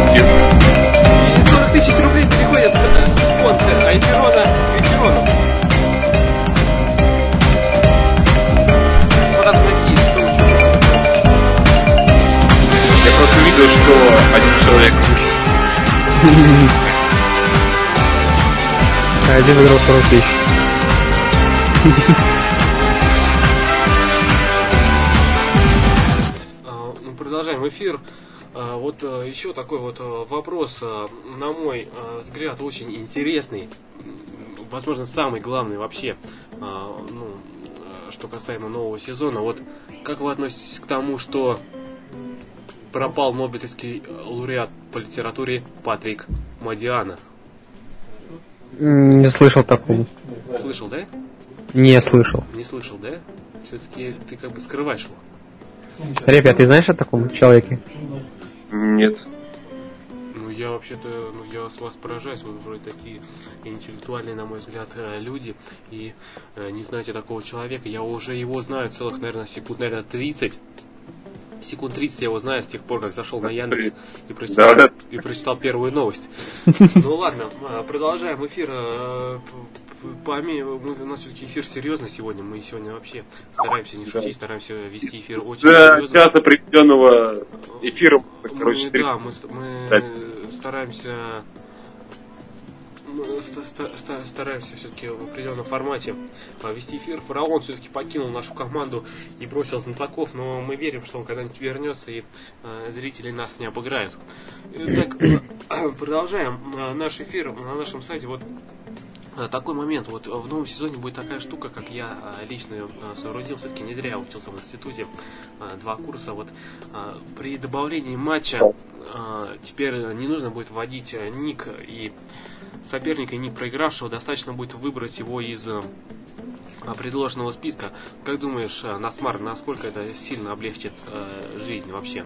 Speaker 1: И сорок тысяч рублей приходят в фонд Айферона к Айферону. Вот это такие, что вы чувствуете?
Speaker 2: Я просто увидел, что один человек вышел.
Speaker 3: Один выиграл сорок тысяч.
Speaker 1: Мы продолжаем эфир. Вот еще такой вот вопрос, на мой взгляд, очень интересный. Возможно, самый главный вообще, ну, что касаемо нового сезона. Вот как вы относитесь к тому, что пропал Нобелевский лауреат по литературе Патрик Модиано?
Speaker 3: Не слышал такого.
Speaker 1: Слышал, да?
Speaker 3: Не слышал.
Speaker 1: Не слышал, да? Все-таки ты как бы скрываешь его.
Speaker 3: Ребят, ты знаешь о таком человеке?
Speaker 2: Нет.
Speaker 1: Ну, я вообще-то, ну, я с вас поражаюсь, вы вроде такие интеллектуальные, на мой взгляд, люди, и э, не знаете такого человека. Я уже его знаю целых, наверное, секунд, наверное, тридцать. Секунд тридцать я его знаю с тех пор, как зашел на Яндекс и прочитал,
Speaker 2: Да, да.
Speaker 1: и прочитал первую новость. Ну ладно, продолжаем эфир. Помимо, у нас все-таки эфир серьезный сегодня. Мы сегодня вообще стараемся не шутить, стараемся вести эфир очень
Speaker 2: За
Speaker 1: серьезно.
Speaker 2: час определенного эфира, короче,
Speaker 1: Мы, да, мы, мы стараемся мы ста- ста- стараемся все-таки в определенном формате вести эфир. Фараон все-таки покинул нашу команду и бросил знатоков, но мы верим, что он когда-нибудь вернется и э, зрители нас не обыграют. Так, продолжаем наш эфир на нашем сайте. Вот такой момент, вот в новом сезоне будет такая штука, как я лично ее соорудил, все-таки не зря я учился в институте, два курса, вот при добавлении матча теперь не нужно будет вводить ник и соперника, и ник проигравшего, достаточно будет выбрать его из предложенного списка. Как думаешь, Насмар, насколько это сильно облегчит жизнь вообще?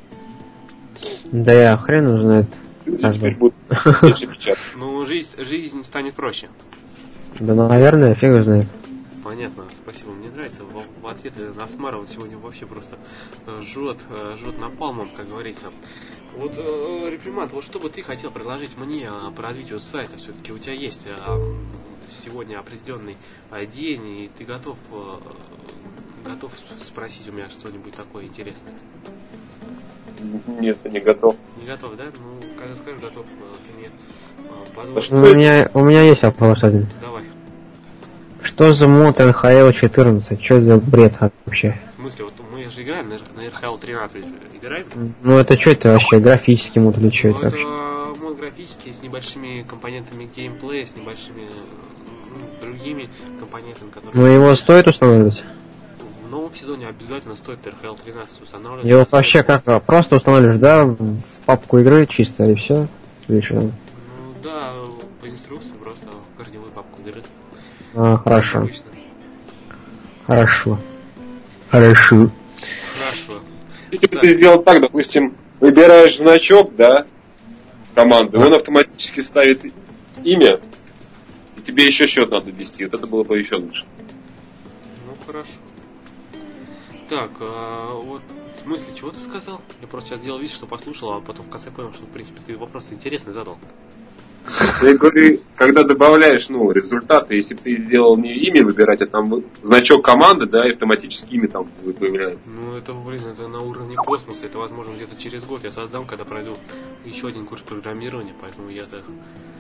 Speaker 3: Да я хрен его знает.
Speaker 2: теперь будет меньше печатать.
Speaker 1: Ну, жизнь, жизнь станет проще.
Speaker 3: Да, наверное, фиг его знает.
Speaker 1: Понятно, спасибо, мне нравится. В, в ответе на Асмара вот сегодня вообще просто жжет, жжет напалмом, как говорится. Вот, э, Репримат, вот что бы ты хотел предложить мне э, по развитию сайта? Все-таки у тебя есть э, сегодня определенный э, день, и ты готов, э, готов спросить у меня что-нибудь такое интересное?
Speaker 2: Нет, я не готов.
Speaker 1: Не готов, да? Ну, когда скажешь готов, э, ты мне э,
Speaker 2: А
Speaker 1: позволишь.
Speaker 2: что
Speaker 3: У меня, у меня есть вопрос один.
Speaker 1: Давай.
Speaker 3: Что за мод эн ха эл четырнадцать? Что за бред вообще?
Speaker 1: В смысле, вот мы же играем на, на эр ха эл тринадцать, играем?
Speaker 3: Ну это что это вообще? Графический мод или что
Speaker 1: Ну,
Speaker 3: это
Speaker 1: это
Speaker 3: вообще?
Speaker 1: мод графический, с небольшими компонентами геймплея, с небольшими ну, другими компонентами, которые...
Speaker 3: Ну его стоит устанавливать?
Speaker 1: В новом сезоне обязательно стоит эр ха эл тринадцать устанавливать.
Speaker 3: Его вообще как? Просто устанавливаешь, да, в папку игры чисто и все? Или что там?
Speaker 1: Ну да, по инструкции просто в корневую папку игры.
Speaker 3: А, хорошо.
Speaker 1: Обычно.
Speaker 3: Хорошо. Хорошо.
Speaker 1: Хорошо.
Speaker 2: Если бы ты сделал так, допустим, выбираешь значок, да, команды, он автоматически ставит имя, и тебе еще счет надо ввести. Вот это было бы еще лучше.
Speaker 1: Ну хорошо. Так, а, вот в смысле, чего ты сказал? Я просто сейчас делал вид, что послушал, а потом в конце понял, что в принципе ты вопрос интересный задал.
Speaker 2: Я говорю, когда добавляешь, ну, результаты, если бы ты сделал не имя выбирать, а там значок команды, да, и автоматически имя там появляется.
Speaker 1: Ну это, блин, это на уровне космоса, это возможно где-то через год я создам, когда пройду еще один курс программирования, поэтому я так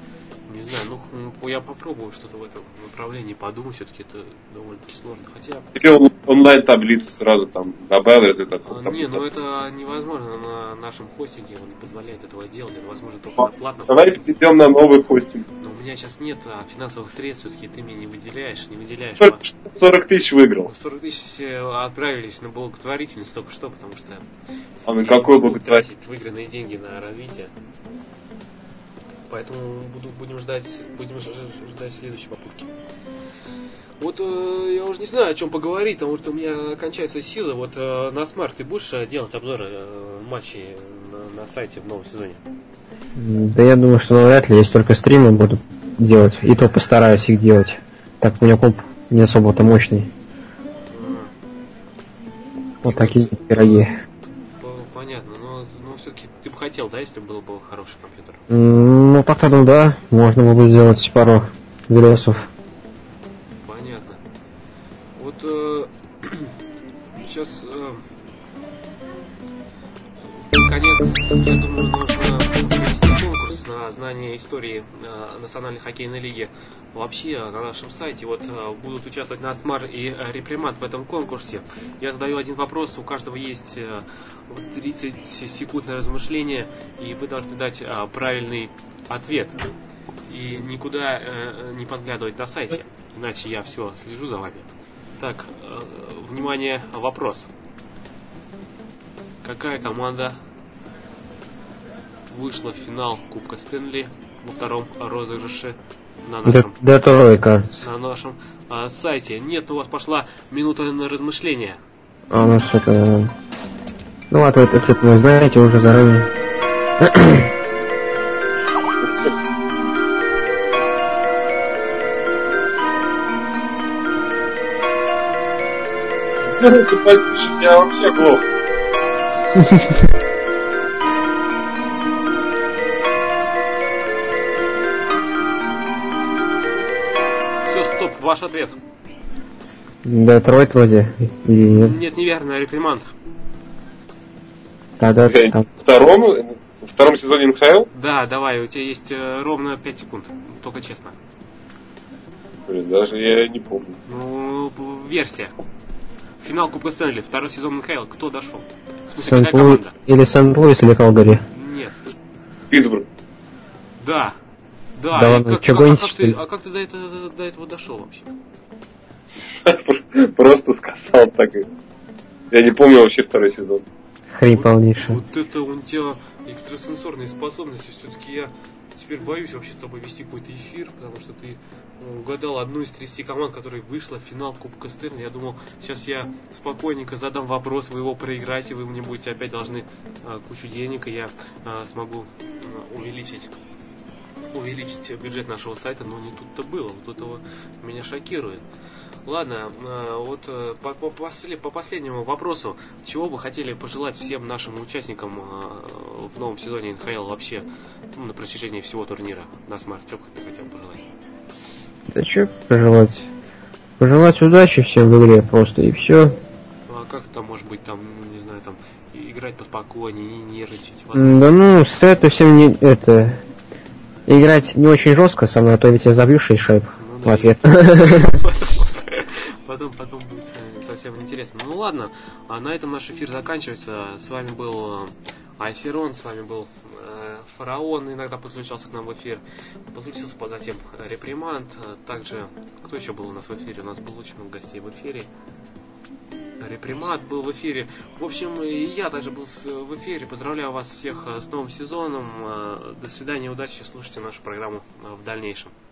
Speaker 1: Не знаю, ну, ну я попробую что-то в этом направлении подумать, все-таки это довольно-таки сложно. Хотя.
Speaker 2: Или он онлайн-таблицу сразу там добавил, если это
Speaker 1: А, не, ну это невозможно на нашем хостинге, он не позволяет этого делать, это возможно только
Speaker 2: А,
Speaker 1: на платном.
Speaker 2: давай перейдем на новый хостинг.
Speaker 1: Но у меня сейчас нет а, финансовых средств, все-таки ты мне не выделяешь, не выделяешь.
Speaker 2: сорок тысяч выиграл.
Speaker 1: сорок тысяч отправились на благотворительность только что, потому что
Speaker 2: А на какой благотворительность?
Speaker 1: тратить выигранные деньги на развитие. Поэтому буду, будем ждать, будем ждать следующей попытки. Вот э, я уже не знаю, о чем поговорить, потому что у меня кончаются силы. Вот э, на смарт ты будешь делать обзоры э, матчей на, на сайте в новом сезоне?
Speaker 3: Да я думаю, что навряд ли, если только стримы буду делать, и то постараюсь их делать. Так у меня комп не особо-то мощный.
Speaker 1: Mm.
Speaker 3: Вот такие пироги.
Speaker 1: Понятно, но, но все-таки ты бы хотел, да, если был бы хороший компьютер?
Speaker 3: Ну так-то, ну да, можно было бы сделать пару видосов.
Speaker 1: Понятно. Вот э, сейчас э, наконец, я думаю, нужно провести конкурс на знание истории э, Национальной хоккейной лиги. Вообще на нашем сайте вот э, будут участвовать Насмар и э, Репримат в этом конкурсе. Я задаю один вопрос, у каждого есть э, тридцать секунд на размышление, и вы должны дать э, правильный ответ. И никуда э, не подглядывать на сайте, иначе я все слежу за вами. Так, э, внимание, вопрос. Какая команда вышла в финал Кубка Стэнли во втором розыгрыше на нашем,
Speaker 3: Детройт, кажется.
Speaker 1: на нашем а, сайте? Нет, у вас пошла минута на размышление.
Speaker 3: А у нас это... Ну ладно, этот ответ вы знаете уже заранее.
Speaker 2: Сделай-ка потише, я вообще глох.
Speaker 1: Все, стоп, ваш ответ.
Speaker 3: Детройт вроде. И...
Speaker 1: Нет, неверно, Реприманд.
Speaker 3: Тогда
Speaker 2: Блин,
Speaker 3: там...
Speaker 2: во втором, во втором сезоне эн ха эл?
Speaker 1: Да, давай, у тебя есть э, ровно пять секунд. Только честно.
Speaker 2: Блин, даже я не помню.
Speaker 1: Ну, версия. Финал Кубка Стэнли, второй сезон эн ха эл. Кто дошел? В смысле,
Speaker 3: Сент-Луис
Speaker 1: какая команда?
Speaker 3: или Сент-Луис, или Калгари.
Speaker 1: Нет.
Speaker 2: Питтсбург.
Speaker 1: Да. Да,
Speaker 3: Да
Speaker 1: и
Speaker 3: ладно,
Speaker 1: как,
Speaker 3: чё
Speaker 1: как- а,
Speaker 3: гоните,
Speaker 1: как
Speaker 3: что
Speaker 1: ты,
Speaker 3: ли?
Speaker 1: а как ты до этого, до этого дошел вообще?
Speaker 2: Просто сказал так. и- Я не помню вообще второй сезон.
Speaker 3: Хрень
Speaker 1: Вот-
Speaker 3: полнейшая.
Speaker 1: Вот это у тебя экстрасенсорные способности. Все-таки я теперь боюсь вообще с тобой вести какой-то эфир, потому что ты э, угадал одну из тридцати команд, которая вышла в финал Кубка Стэнли. Я думал, сейчас я спокойненько задам вопрос, вы его проиграете, вы мне будете опять должны э, кучу денег, и я э, смогу э, увеличить увеличить бюджет нашего сайта, но не тут-то было. Вот это вот меня шокирует. Ладно, э, вот э, по, по, после- по последнему вопросу, чего бы хотели пожелать всем нашим участникам э, в новом сезоне эн ха эл вообще, ну, на протяжении всего турнира на смарт? Что бы ты хотел пожелать?
Speaker 3: Да чё пожелать? Пожелать удачи всем в игре просто, и все.
Speaker 1: Ну, а как там, может быть, там, ну, не знаю, там, и- играть поспокойнее, не нервничать? Возможно.
Speaker 3: Да ну, стоит всем не это... Играть не очень жестко со мной, а то ведь я забью шесть шайб
Speaker 1: Ну,
Speaker 3: в
Speaker 1: да,
Speaker 3: ответ.
Speaker 1: Потом, потом будет э, совсем интересно. Ну ладно, а на этом наш эфир заканчивается. С вами был э, Айсерон, с вами был э, Фараон, иногда подключался к нам в эфир. Подключился затем Реприманд. э, Также, кто еще был у нас в эфире? У нас было очень много гостей в эфире. Репримат был в эфире. В общем, и я также был с- в эфире. Поздравляю вас всех э, с новым сезоном. Э, До свидания, удачи. Слушайте нашу программу э, в дальнейшем.